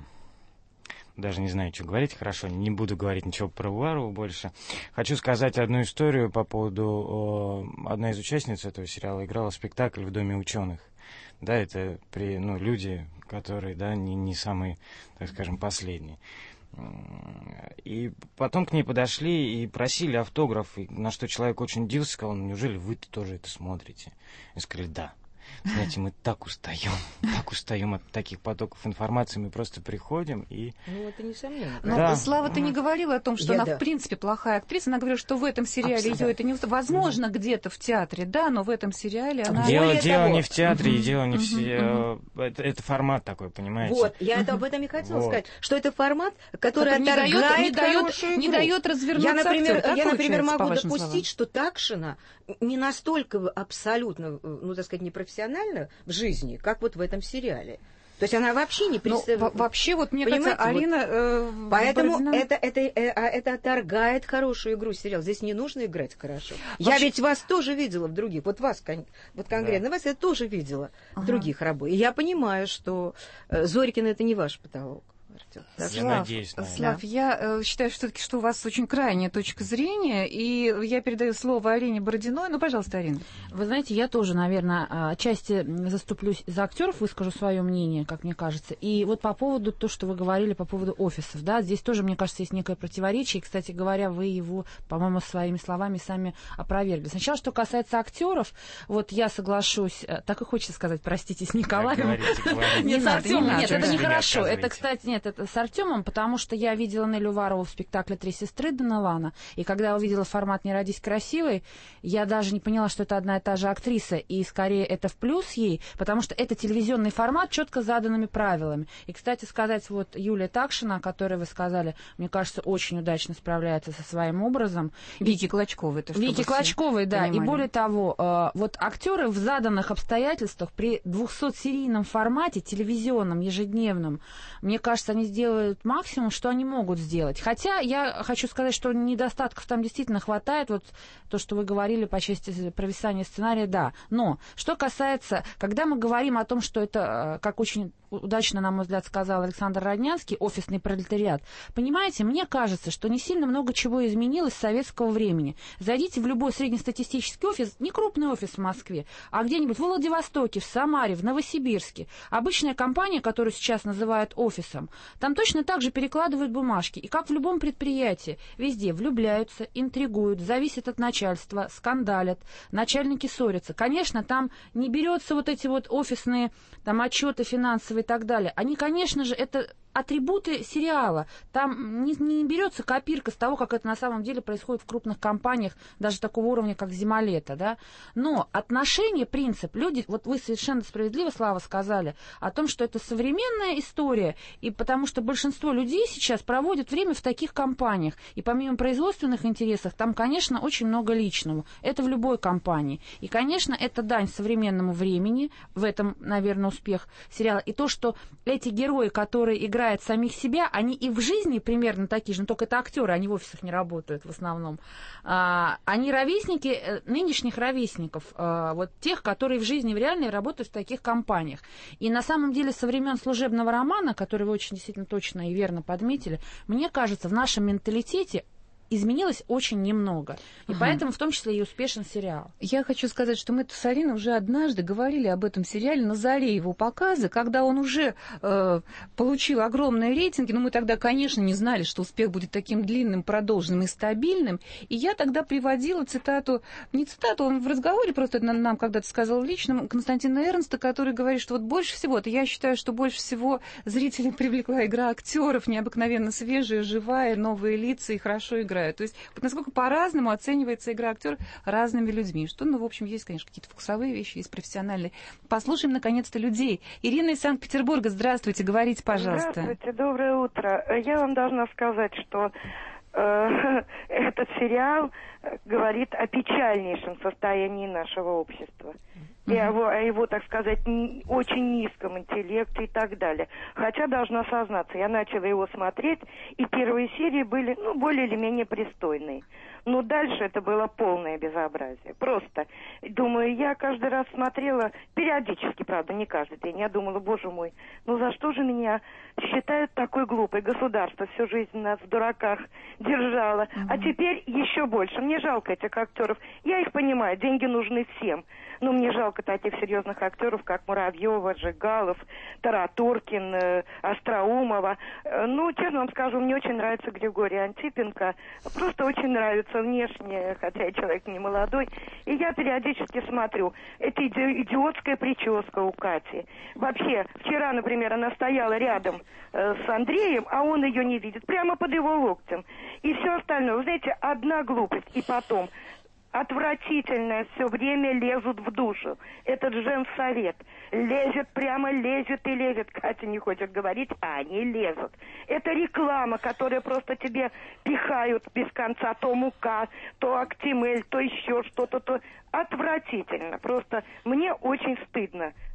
даже не знаю, что говорить, хорошо, не буду говорить ничего про Уварову больше. Хочу сказать одну историю по поводу... Одна из участниц этого сериала играла спектакль в Доме ученых. Да, это при, ну, люди, которые, да, не, не самые, так скажем, последние. И потом к ней подошли и просили автограф, и на что человек очень удивился, сказал: неужели вы тоже это смотрите? И сказали: да. Знаете, мы так устаем, так устаем от таких потоков информации, мы просто приходим и... Ну, это несомненно. Но да. Слава, ты не говорила о том, что Я она, да. в принципе, плохая актриса. Она говорила, что в этом сериале ее это не... Возможно, mm-hmm. где-то в театре, да, но в этом сериале она... Дело, дело не в театре, mm-hmm. и дело не в... Mm-hmm. Это, это формат такой, понимаете? Вот, я mm-hmm. это об этом и хотела вот. сказать, что это формат, который отторгает не дает, не дает развернуться я, например, актер. Я, например, могу допустить, словам? что Такшина не настолько абсолютно, ну, так сказать, непрофессионально в жизни, как вот в этом сериале. То есть она вообще не представляет. Вообще, вот мне кажется, Арина... Вот, э, поэтому Бородина... это, это, э, это отторгает хорошую игру сериал. Здесь не нужно играть хорошо. Вообще... Я ведь вас тоже видела в других, вот вас, вот конкретно да. вас я тоже видела ага. в других работах. И я понимаю, что э, Зорькин — это не ваш потолок. скатертью. Я надеюсь, наверное. Слав, я э, считаю все-таки, что у вас очень крайняя точка зрения, и я передаю слово Арине Бородиной. Ну, пожалуйста, Арина. Вы знаете, я тоже, наверное, отчасти заступлюсь за актеров, выскажу свое мнение, как мне кажется. И вот по поводу того, что вы говорили по поводу офисов, да, здесь тоже, мне кажется, есть некое противоречие. И, кстати говоря, вы его, по-моему, своими словами сами опровергли. Сначала, что касается актеров, вот я соглашусь, так и хочется сказать, простите, с Николаем. Нет, с Артемом, нет, это нехорошо. Это, кстати, нет, это с Артемом, потому что я видела Нелю Варову в спектакле «Три сестры» Дона Лана, и когда увидела формат «Не родись красивой», я даже не поняла, что это одна и та же актриса, и скорее это в плюс ей, потому что это телевизионный формат четко заданными правилами. И, кстати сказать, вот Юлия Такшина, о которой вы сказали, мне кажется, очень удачно справляется со своим образом. Вики Клочковой. Вики Клочковой, да. Понимали. И более того, вот актеры в заданных обстоятельствах при двухсотсерийном формате, телевизионном, ежедневном, мне кажется, они сделают максимум, что они могут сделать. Хотя я хочу сказать, что недостатков там действительно хватает. Вот то, что вы говорили по части провисания сценария, да. Но что касается, когда мы говорим о том, что это, как очень удачно, на мой взгляд, сказал Александр Роднянский, офисный пролетариат, понимаете, мне кажется, что не сильно много чего изменилось с советского времени. Зайдите в любой среднестатистический офис, не крупный офис в Москве, а где-нибудь в Владивостоке, в Самаре, в Новосибирске. Обычная компания, которую сейчас называют офисом, там точно так же перекладывают бумажки. И как в любом предприятии, везде влюбляются, интригуют, зависят от начальства, скандалят, начальники ссорятся. Конечно, там не берется вот эти вот офисные там отчеты финансовые и так далее. Они, конечно же, это атрибуты сериала. Там не, не берется копирка с того, как это на самом деле происходит в крупных компаниях, даже такого уровня, как «Зималето», да. Но отношение, принцип, люди, вот вы совершенно справедливо, Слава, сказали о том, что это современная история, и потому что большинство людей сейчас проводят время в таких компаниях, и помимо производственных интересов, там, конечно, очень много личного. Это в любой компании. И, конечно, это дань современному времени, в этом, наверное, успех сериала. И то, что эти герои, которые играют играет самих себя, они и в жизни примерно такие же, но только это актеры, они в офисах не работают в основном. А, они ровесники нынешних ровесников, а, вот тех, которые в жизни в реальной работают в таких компаниях. И на самом деле со времен служебного романа, который вы очень действительно точно и верно подметили, мне кажется, в нашем менталитете изменилось очень немного. И ага. поэтому в том числе и успешен сериал. Я хочу сказать, что мы с Ариной уже однажды говорили об этом сериале на заре его показа, когда он уже э, получил огромные рейтинги, но мы тогда, конечно, не знали, что успех будет таким длинным, продолженным и стабильным. И я тогда приводила цитату, не цитату, он в разговоре просто нам когда-то сказал в личном, Константина Эрнста, который говорит, что вот больше всего, это я считаю, что больше всего зрителей привлекла игра актеров, необыкновенно свежая, живая, новые лица и хорошо играют. То есть вот насколько по-разному оценивается игра актера разными людьми. Что, ну, в общем, есть, конечно, какие-то вкусовые вещи, есть профессиональные. Послушаем, наконец-то, людей. Ирина из Санкт-Петербурга, здравствуйте, говорите, пожалуйста. Здравствуйте, доброе утро. Я вам должна сказать, что э, этот сериал говорит о печальнейшем состоянии нашего общества. И о его, о его, так сказать, очень низком интеллекте и так далее. Хотя, должна сознаться, я начала его смотреть, и первые серии были, ну, более или менее пристойные. Но дальше это было полное безобразие. Просто, думаю, я каждый раз смотрела, периодически, правда, не каждый день, я думала, боже мой, ну за что же меня считают такой глупой? Государство всю жизнь нас в дураках держало. Mm-hmm. А теперь еще больше. Мне жалко этих актеров. Я их понимаю, деньги нужны всем. Но мне жалко таких серьезных актеров, как Муравьева, Жигалов, Таратуркин, э, Остроумова. Э, ну, честно вам скажу, мне очень нравится Григорий Антипенко. Просто очень нравится внешне, хотя я человек не молодой. И я периодически смотрю. Это иди- идиотская прическа у Кати. Вообще, вчера, например, она стояла рядом э, с Андреем, а он ее не видит. Прямо под его локтем. И все остальное. Вы знаете, одна глупость. И потом... Отвратительно, все время лезут в душу. Этот женсовет лезет, прямо лезет и лезет. Катя не хочет говорить, а они лезут. Это реклама, которая просто тебе пихают без конца. То мука, то Актимель, то еще что-то. То... Отвратительно. Просто мне очень стыдно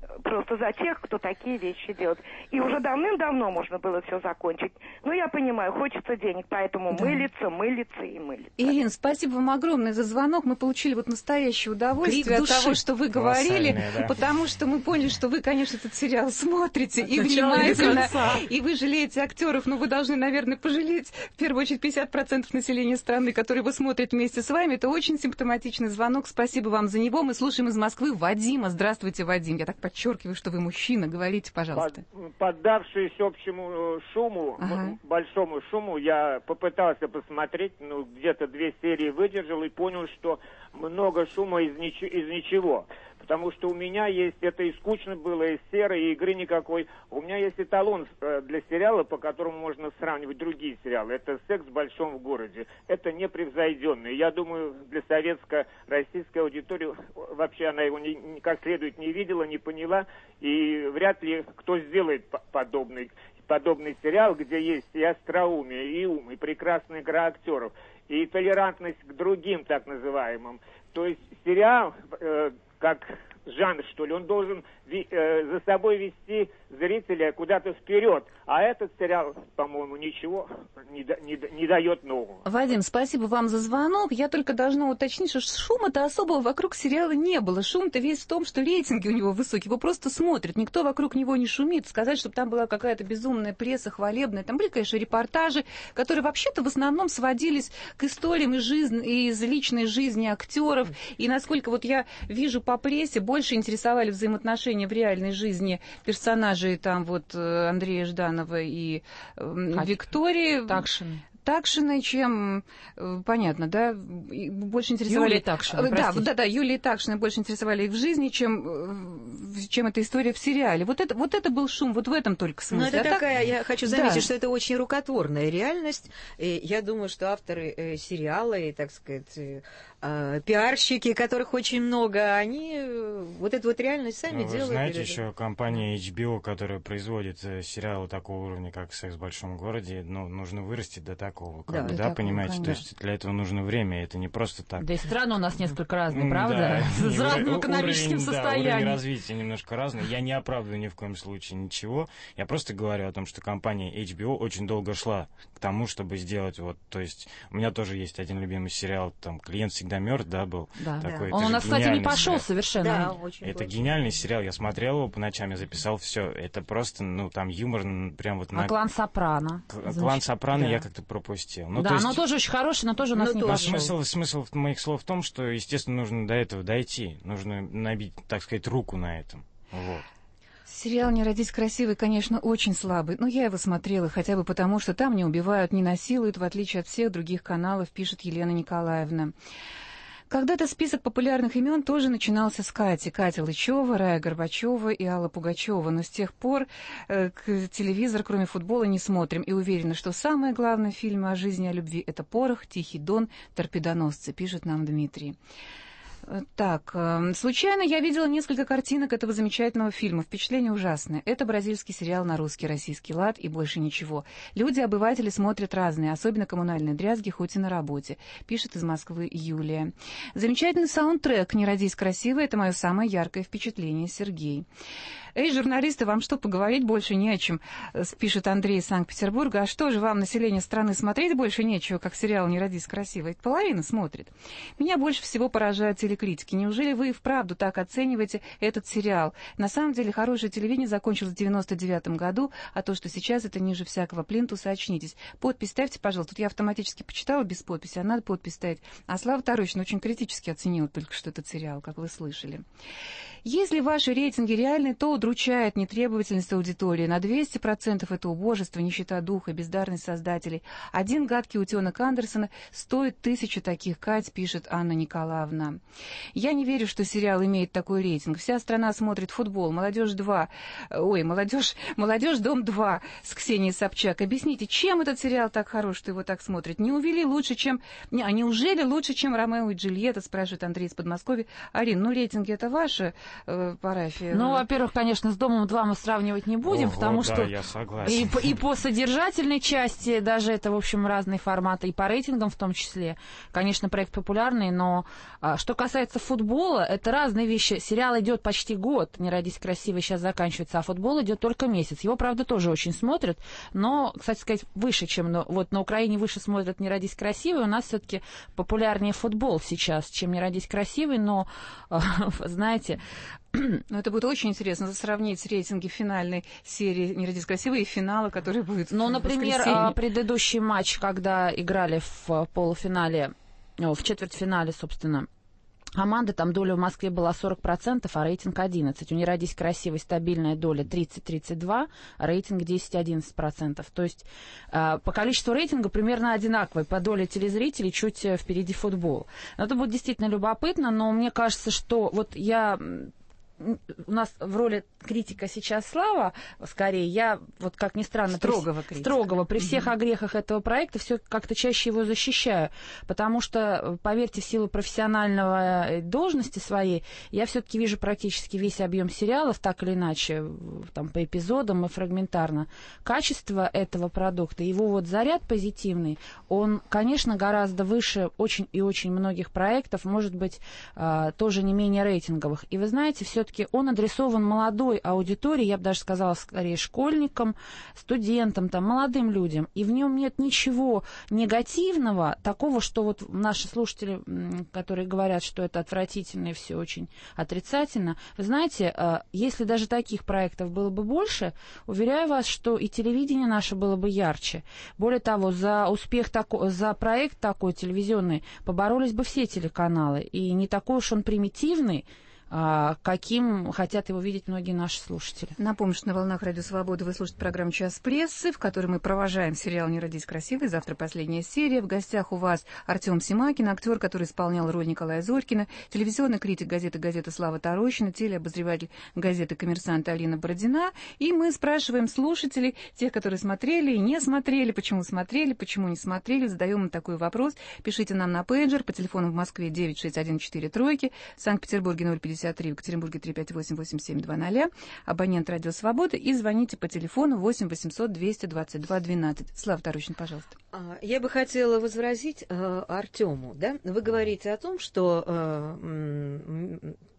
просто за тех, кто такие вещи делает. И уже давным-давно можно было все закончить. Но я понимаю, хочется денег, поэтому да. мылиться, мылиться и мылиться. Ирина, спасибо вам огромное за звонок. Мы получили вот настоящее удовольствие от того, что вы говорили, да. потому что мы поняли, что вы, конечно, этот сериал смотрите от и внимательно, и вы жалеете актеров, но вы должны, наверное, пожалеть в первую очередь пятьдесят процентов населения страны, которые его смотрят вместе с вами. Это очень симптоматичный звонок. Спасибо вам за него. Мы слушаем из Москвы Вадима. Здравствуйте, Вадим. Я так подчеркиваю, что вы мужчина. Говорите, пожалуйста. Под, поддавшись общему шуму, ага. большому шуму, я попытался посмотреть, ну, где-то две серии выдержал и понял, что много шума из, нич- из ничего. Потому что у меня есть, это и скучно было, и серо, и игры никакой. У меня есть эталон для сериала, по которому можно сравнивать другие сериалы. Это «Секс в большом городе». Это непревзойденный. Я думаю, для советско-российской аудитории вообще она его не, как следует не видела, не поняла. И вряд ли кто сделает подобный, подобный сериал, где есть и остроумие, и ум, и прекрасная игра актеров, и толерантность к другим так называемым. То есть сериал... Э, как жанр, что ли, он должен э, за собой вести зрителя куда-то вперед. А этот сериал, по-моему, ничего не, не, не дает нового. Вадим, спасибо вам за звонок. Я только должна уточнить, что шума-то особого вокруг сериала не было. Шум-то весь в том, что рейтинги у него высокие. Его просто смотрят. Никто вокруг него не шумит. Сказать, чтобы там была какая-то безумная пресса хвалебная. Там были, конечно, репортажи, которые вообще-то в основном сводились к историям из, жизни, из личной жизни актеров. И насколько вот я вижу по прессе, больше интересовали взаимоотношения в реальной жизни персонажей там вот Андрея Жданова и э, Виктории Такшиной. Такшиной, чем, понятно, да, больше интересовали... Юлии Такшиной, да, да, да, Юлии Такшиной больше интересовали их в жизни, чем, чем эта история в сериале. Вот это, вот это был шум, вот в этом только смысле. Ну, это а такая, так... я хочу заметить, да. что это очень рукотворная реальность. И я думаю, что авторы э, сериала и, так сказать, э, э, пиарщики, которых очень много, они э, вот эту вот реальность сами ну, делают. Вы знаете, или... еще компания эйч би о, которая производит э, сериалы такого уровня, как «Секс в большом городе», ну, нужно вырасти до такого. Как да, бы, да такого, понимаете, конечно. То есть для этого нужно время, это не просто так. Да и страны у нас несколько разные, правда? Да, с разным экономическим уровень, состоянием. Да, уровень развития немножко разный. Я не оправдываю ни в коем случае ничего. Я просто говорю о том, что компания эйч би о очень долго шла к тому, чтобы сделать вот, то есть у меня тоже есть один любимый сериал, там «Клиент всегда мертв», да, был. Да, такой, да. Он у нас, кстати, не пошел сериал. Совершенно. Да, очень это очень. Гениальный сериал, я смотрел его по ночам, я записал все. Это просто, ну, там юмор прям вот... А на... «Клан Сопрано». «Клан Сопрано» да. я как-то пропустил. Ну, да, то есть... оно тоже очень хорошее, но тоже у нас но не пошел. Смысл, смысл моих слов в том, что, естественно, нужно до этого дойти. Нужно набить, так сказать, руку на этом. Вот. Сериал «Не родись красивой», конечно, очень слабый, но я его смотрела хотя бы потому, что там не убивают, не насилуют, в отличие от всех других каналов, пишет Елена Николаевна. Когда-то список популярных имен тоже начинался с Кати. Катя Лычева, Рая Горбачева и Алла Пугачева. Но с тех пор э, к телевизор, кроме футбола, не смотрим. И уверена, что самое главное в фильме о жизни, о любви — это «Порох», «Тихий дон», «Торпедоносцы», пишет нам Дмитрий. Так, случайно я видела несколько картинок этого замечательного фильма. Впечатление ужасное. Это бразильский сериал на русский, российский лад и больше ничего. Люди-обыватели смотрят разные, особенно коммунальные дрязги, хоть и на работе, пишет из Москвы Юлия. Замечательный саундтрек «Не родись красивой» — это мое самое яркое впечатление, Сергей. Эй, журналисты, вам что, поговорить больше не о чем, пишет Андрей из Санкт-Петербурга. А что же, вам, население страны, смотреть больше нечего, как сериал «Не родись красивой»? Половина смотрит. Меня больше всего поражают телекритики. Неужели вы и вправду так оцениваете этот сериал? На самом деле, хорошее телевидение закончилось в девяносто девятом году, а то, что сейчас, это ниже всякого плинтуса, очнитесь. Подпись ставьте, пожалуйста. Тут я автоматически почитала без подписи, а надо подпись ставить. А Слава Тарущин очень критически оценил только что этот сериал, как вы слышали. Если ваши рейтинги реальны, то удручает нетребовательность аудитории. На двести процентов это убожество, нищета духа, бездарность создателей. Один гадкий утенок Андерсона стоит тысячу таких, Кать, пишет Анна Николаевна. Я не верю, что сериал имеет такой рейтинг. Вся страна смотрит футбол. «Молодежь два». Ой, «Молодежь, молодежь дом два» с Ксенией Собчак. Объясните, чем этот сериал так хорош, что его так смотрят? Не увели лучше, чем... А неужели лучше, чем «Ромео и Джульетта», спрашивает Андрей из Подмосковья. Арин, ну рейтинги это ваши? Парафия. Ну, во-первых, конечно, конечно, с «Домом-два» мы сравнивать не будем, Ого, потому да, что я согласен. И, по, и по содержательной части даже это, в общем, разные форматы, и по рейтингам в том числе. Конечно, проект популярный, но а, что касается футбола, это разные вещи. Сериал идет почти год, «Не родись красивой» сейчас заканчивается, а футбол идет только месяц. Его, правда, тоже очень смотрят, но, кстати сказать, выше, чем на, вот на Украине выше смотрят «Не родись красивой», у нас все-таки популярнее футбол сейчас, чем «Не родись красивой», но, знаете... Но это будет очень интересно сравнить рейтинги финальной серии «Не родись красивой» и финала, который будет Ну, например, в предыдущий матч, когда играли в полуфинале, в четвертьфинале, собственно, команды, там доля в Москве была сорок процентов, а рейтинг одиннадцать. У «Не родись красивой» стабильная доля тридцать - тридцать два, а рейтинг десять - одиннадцать процентов. То есть э, по количеству рейтинга примерно одинаковый, по доле телезрителей чуть впереди футбол. Но это будет действительно любопытно, но мне кажется, что вот я... У нас в роли критика сейчас Слава, скорее, я, вот как ни странно, строгого, при, строгого, при всех mm-hmm. огрехах этого проекта все как-то чаще его защищаю, потому что, поверьте, в силу профессионального должности своей, я все-таки вижу практически весь объем сериалов, так или иначе, там, по эпизодам и фрагментарно. Качество этого продукта, его вот заряд позитивный, он, конечно, гораздо выше очень и очень многих проектов, может быть, тоже не менее рейтинговых. И вы знаете, все все-таки он адресован молодой аудитории, я бы даже сказала, скорее школьникам, студентам, там, молодым людям. И в нем нет ничего негативного, такого, что вот наши слушатели, которые говорят, что это отвратительно и все очень отрицательно. Вы знаете, если даже таких проектов было бы больше, уверяю вас, что и телевидение наше было бы ярче. Более того, за успех, тако, за проект такой телевизионный поборолись бы все телеканалы. И не такой уж он примитивный, каким хотят его видеть многие наши слушатели. Напомню, что на волнах Радио Свобода вы слушаете программу «Час прессы», в которой мы провожаем сериал «Не родись красивой». Завтра последняя серия. В гостях у вас Артем Семакин, актер, который исполнял роль Николая Зорькина, телевизионный критик газеты «Газета» Слава Тарощина, телеобозреватель газеты «Коммерсант» Алина Бородина. И мы спрашиваем слушателей, тех, которые смотрели и не смотрели, почему смотрели, почему не смотрели, задаем им такой вопрос. Пишите нам на пейджер по телефону в Москве девять шесть один четыре тройки, в Санкт-Петербурге ноль пятьдесят три, в Екатеринбурге три пять восемь восемь семь два ноль, абонент Радио Свобода, и звоните по телефону восемь восемьсот двести двадцать два двенадцать. Слава Тарущин, пожалуйста. Я бы хотела возразить э, Артему. Да? Вы говорите о том, что э,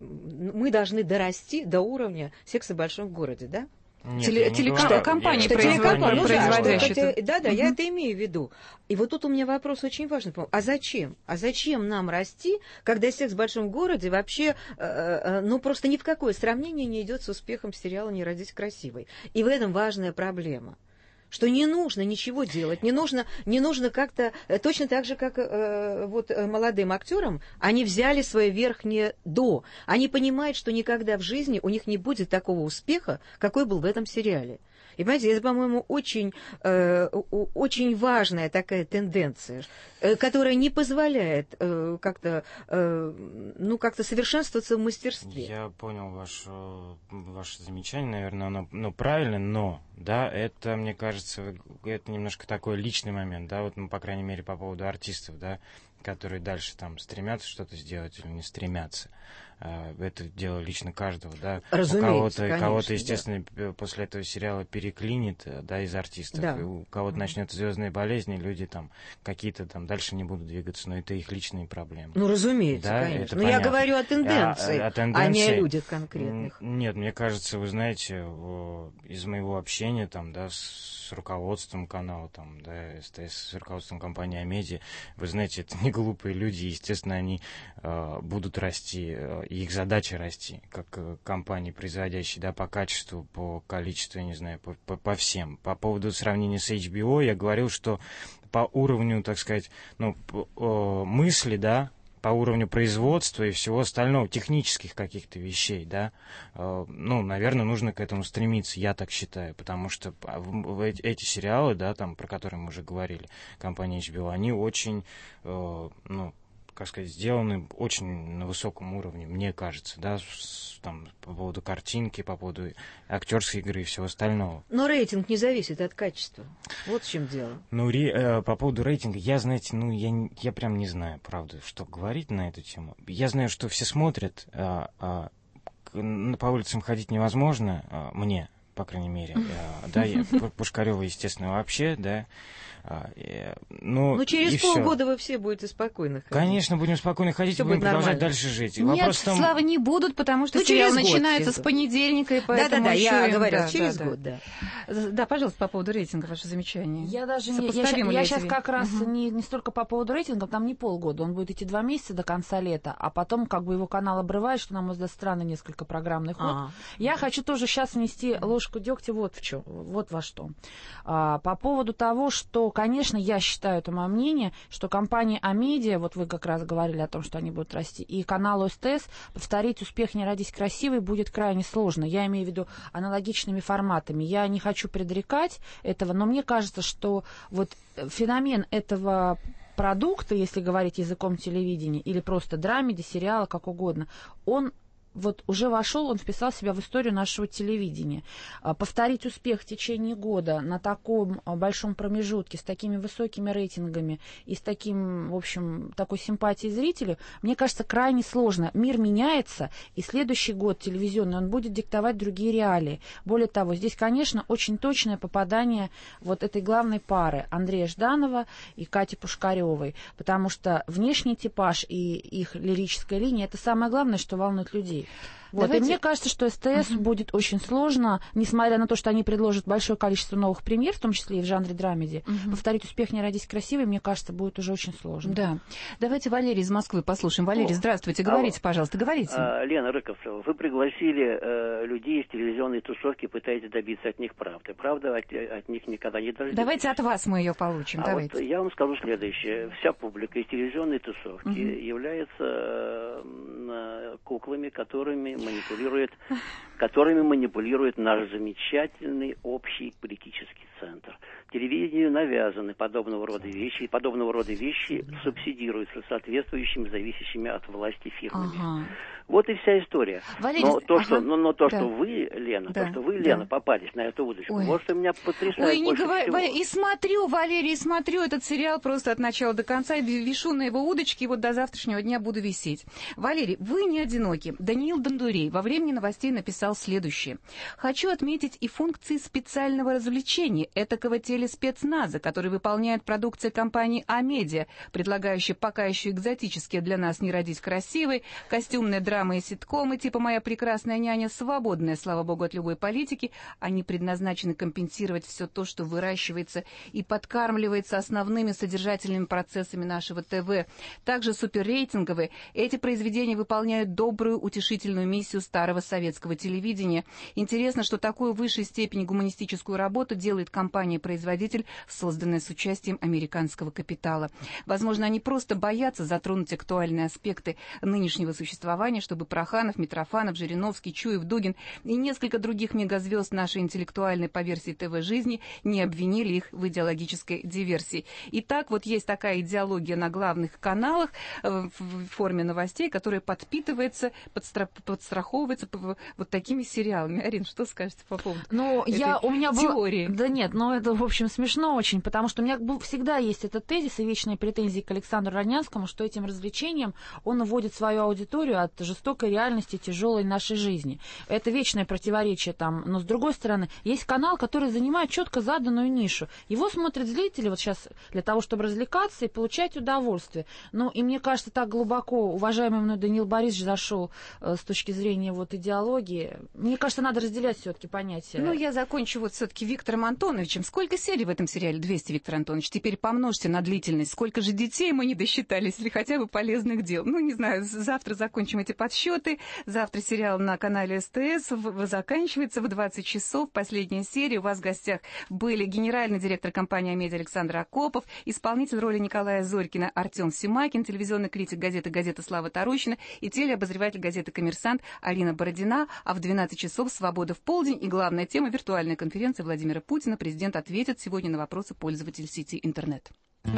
мы должны дорасти до уровня секса в большом городе, да? Нет, Теле, телекомпании, производящие. Да, да, угу. Я это имею в виду. И вот тут у меня вопрос очень важный. А зачем? А зачем нам расти, когда секс в большом городе вообще, э, ну, просто ни в какое сравнение не идет с успехом сериала «Не родись красивой». И в этом важная проблема. Что не нужно ничего делать, не нужно, не нужно как-то, точно так же, как э, вот, молодым актерам, они взяли свое верхнее до. Они понимают, что никогда в жизни у них не будет такого успеха, какой был в этом сериале. И, понимаете, это, по-моему, очень, э, очень важная такая тенденция, э, которая не позволяет э, как-то, э, ну, как-то совершенствоваться в мастерстве. Я понял ваше, ваше замечание, наверное, оно ну, правильно, но, да, это, мне кажется, это немножко такой личный момент, да, вот, ну, по крайней мере, по поводу артистов, да, которые дальше там стремятся что-то сделать или не стремятся. Это дело лично каждого, да. Разумеется, у кого-то, кого-то, естественно, да. После этого сериала переклинит, да, из артистов. Да. И у кого-то mm-hmm. начнется звездные болезни, люди там какие-то там дальше не будут двигаться, но это их личные проблемы. Ну, разумеется, да, конечно. Но понятно. Я говорю о тенденции, а, о тенденции, а не о людях конкретных. Нет, мне кажется, вы знаете, из моего общения там, да, с руководством канала, там, да, СТС, с руководством компании Амедиа, вы знаете, это не глупые люди, естественно, они э, будут расти, и их задача расти, как э, компании, производящие, да, по качеству, по количеству, я не знаю, по, по, по всем. По поводу сравнения с эйч би о, я говорил, что по уровню, так сказать, ну, по, э, мысли, да, по уровню производства и всего остального, технических каких-то вещей, да, э, ну, наверное, нужно к этому стремиться, я так считаю, потому что в, в эти сериалы, да, там, про которые мы уже говорили, компания эйч би о, они очень, э, ну, как сказать, сделаны очень на высоком уровне, мне кажется, да, с, там, по поводу картинки, по поводу актерской игры и всего остального. Но рейтинг не зависит от качества. Вот в чем дело. Ну, ре, э, по поводу рейтинга, я, знаете, ну, я, я прям не знаю, правда, что говорить на эту тему. Я знаю, что все смотрят, э, э, по улицам ходить невозможно, мне, по крайней мере, да, я, Пушкарева, естественно, вообще, да. Ну, ну, через полгода вы все будете спокойно ходить. Конечно, будем спокойно ходить, все и будем продолжать нормально. Дальше жить. Нет, Вопрос том... Слава, не будут, потому что ну, сериал год, начинается с понедельника, и поэтому Да-да-да, я им... говорю, да, через да, год, да. да. Да, пожалуйста, по поводу рейтинга, ваше замечание. Я даже не... Я, я сейчас как раз угу. не, не столько по поводу рейтинга, там не полгода, он будет идти два месяца до конца лета, а потом как бы его канал обрывает, что, на мой взгляд, странно, несколько программных ход. А-а-а. Я хочу тоже сейчас внести ложку дегтя вот в чем, вот во что. А, по поводу того, что, конечно, я считаю, считаю, это мое мнение, что компания Амедиа, вот вы как раз говорили о том, что они будут расти, и каналу СТС повторить успех «Не родись красивой» будет крайне сложно. Я имею в виду аналогичными форматами. Я не хочу предрекать этого, но мне кажется, что вот феномен этого продукта, если говорить языком телевидения, или просто драмеди, сериала, как угодно, он вот уже вошел, он вписал себя в историю нашего телевидения. Повторить успех в течение года на таком большом промежутке, с такими высокими рейтингами и с таким, в общем, такой симпатией зрителю, мне кажется, крайне сложно. Мир меняется, и следующий год телевизионный, он будет диктовать другие реалии. Более того, здесь, конечно, очень точное попадание вот этой главной пары Андрея Жданова и Кати Пушкаревой, потому что внешний типаж и их лирическая линия — это самое главное, что волнует людей. Вот. И мне кажется, что СТС uh-huh. будет очень сложно, несмотря на то, что они предложат большое количество новых премьер, в том числе и в жанре драмеди. Uh-huh. Повторить успех «Не родись красивой», мне кажется, будет уже очень сложно. Да. Давайте Валерий из Москвы послушаем. Валерий, О, здравствуйте. Говорите, алло. Пожалуйста, говорите. А, Лена Рыков, вы пригласили э, людей из телевизионной тусовки, пытаетесь добиться от них правды. Правда от, от них никогда не дождетесь. Давайте от вас мы ее получим. А Давайте. Вот я вам скажу следующее. Вся публика из телевизионной тусовки uh-huh. является э, куклами, которыми манипулирует, которыми манипулирует наш замечательный общий политический центр. Телевидению навязаны подобного рода вещи, и подобного рода вещи субсидируются соответствующими, зависящими от власти фирмами. Ага. Вот и вся история. Валерий, но то, ага. что, но, но то, да. что вы, Лена, да. то, что вы, да. Лена, попались на эту удочку, Ой. вот что меня потрясает. Ой, не больше говори, всего. И смотрю, Валерий, и смотрю этот сериал просто от начала до конца, и вишу на его удочке, и вот до завтрашнего дня буду висеть. Валерий, вы не одиноки. Даниил Дондурей во «Времени новостей» написал следующее. «Хочу отметить и функции специального развлечения, этакого телеспецназа, который выполняет продукция компании Амедиа, предлагающая пока еще экзотические для нас «Не родись красивой», костюмные драмы и ситкомы типа «Моя прекрасная няня», свободная, слава богу, от любой политики. Они предназначены компенсировать все то, что выращивается и подкармливается основными содержательными процессами нашего ТВ. Также суперрейтинговые. Эти произведения выполняют добрую, утешительную миссию старого советского телевидения. Интересно, что такую в высшей степени гуманистическую работу делает компания-производитель, созданная с участием американского капитала. Возможно, они просто боятся затронуть актуальные аспекты нынешнего существования, чтобы Проханов, Митрофанов, Жириновский, Чуев, Дугин и несколько других мегазвезд нашей интеллектуальной по версии ТВ-жизни не обвинили их в идеологической диверсии. Итак, вот есть такая идеология на главных каналах в форме новостей, которая подпитывается, подстра- подстраховывается вот такими сериалами. Арин, что скажете по поводу ну, этой я, у меня теории? Было... Да нет, но это, в общем, смешно очень, потому что у меня всегда есть этот тезис и вечные претензии к Александру Роднянскому, что этим развлечением он уводит свою аудиторию от жестокой реальности тяжелой нашей жизни. Это вечное противоречие там. Но, с другой стороны, есть канал, который занимает четко заданную нишу. Его смотрят зрители вот сейчас для того, чтобы развлекаться и получать удовольствие. Ну, и мне кажется, так глубоко уважаемый мной Даниил Борисович зашел э, с точки зрения вот идеологии. Мне кажется, надо разделять все-таки понятия. Ну, я закончу вот все-таки Виктором Антоновичем. Сколько серий в этом сериале? двести, Виктор Антонович. Теперь помножьте на длительность. Сколько же детей мы не досчитались, или хотя бы полезных дел. Ну, не знаю, завтра закончим эти подсчеты. Завтра сериал на канале СТС заканчивается в двадцать часов. Последняя серия. У вас в гостях были генеральный директор компании «Амедиа» Александр Акопов, исполнитель роли Николая Зорькина Артем Симакин, телевизионный критик газеты «Газета» Слава Тарущина и телеобозреватель газеты «Коммерсант» Арина Бородина. А в двенадцать часов «Свобода в полдень» и главная тема — виртуальная конференция Владимира Путина. Президент ответит сегодня на вопросы пользователей сети интернет.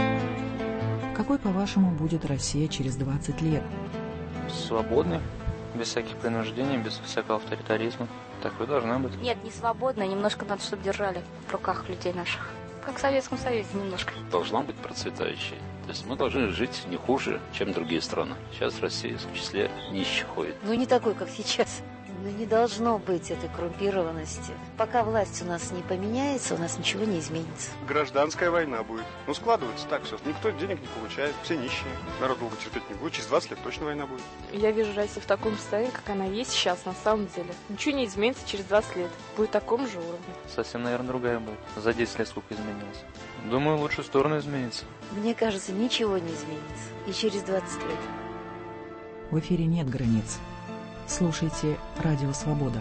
Какой, по-вашему, будет Россия через двадцать лет? Свободной, без всяких принуждений, без всякого авторитаризма. Так и должна быть. Нет, не свободная, немножко надо, чтобы держали в руках людей наших. Как в Советском Союзе немножко. Должна быть процветающей. То есть мы должны жить не хуже, чем другие страны. Сейчас Россия в числе нищих ходит. Ну, не такой, как сейчас. Но не должно быть этой коррумпированности. Пока власть у нас не поменяется, у нас ничего не изменится. Гражданская война будет. Ну, складывается так все. Никто денег не получает, все нищие. Народ долго терпеть не будет. Через двадцать лет точно война будет. Я вижу Россию в таком состоянии, как она есть сейчас на самом деле. Ничего не изменится через двадцать лет. Будет в таком же уровне. Совсем, наверное, другая будет. За десять лет сколько изменилось. Думаю, в лучшую сторону изменится. Мне кажется, ничего не изменится. И через двадцать лет. В эфире нет границ. Слушайте «Радио Свобода».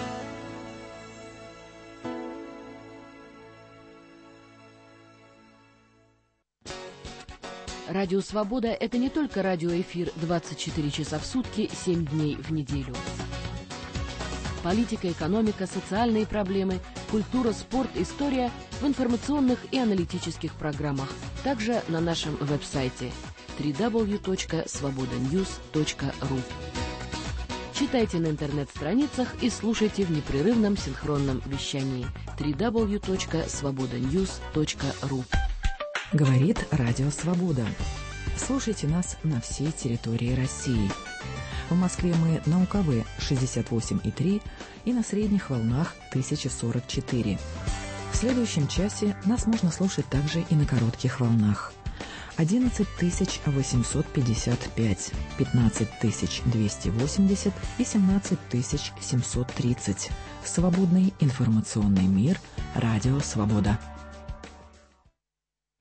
Радио «Свобода» — это не только радиоэфир двадцать четыре часа в сутки, семь дней в неделю. Политика, экономика, социальные проблемы, культура, спорт, история в информационных и аналитических программах. Также на нашем веб-сайте дабл ю дабл ю дабл ю точка свобода ньюс точка ру. Читайте на интернет-страницах и слушайте в непрерывном синхронном вещании дабл ю дабл ю дабл ю точка свобода ньюс точка ру. Говорит Радио Свобода. Слушайте нас на всей территории России. В Москве мы на УКВ шестьдесят восемь и три и на средних волнах тысяча сорок четыре. В следующем часе нас можно слушать также и на коротких волнах. одиннадцать тысяч восемьсот пятьдесят пять, пятнадцать тысяч двести восемьдесят и семнадцать тысяч семьсот тридцать. Свободный информационный мир. Радио Свобода.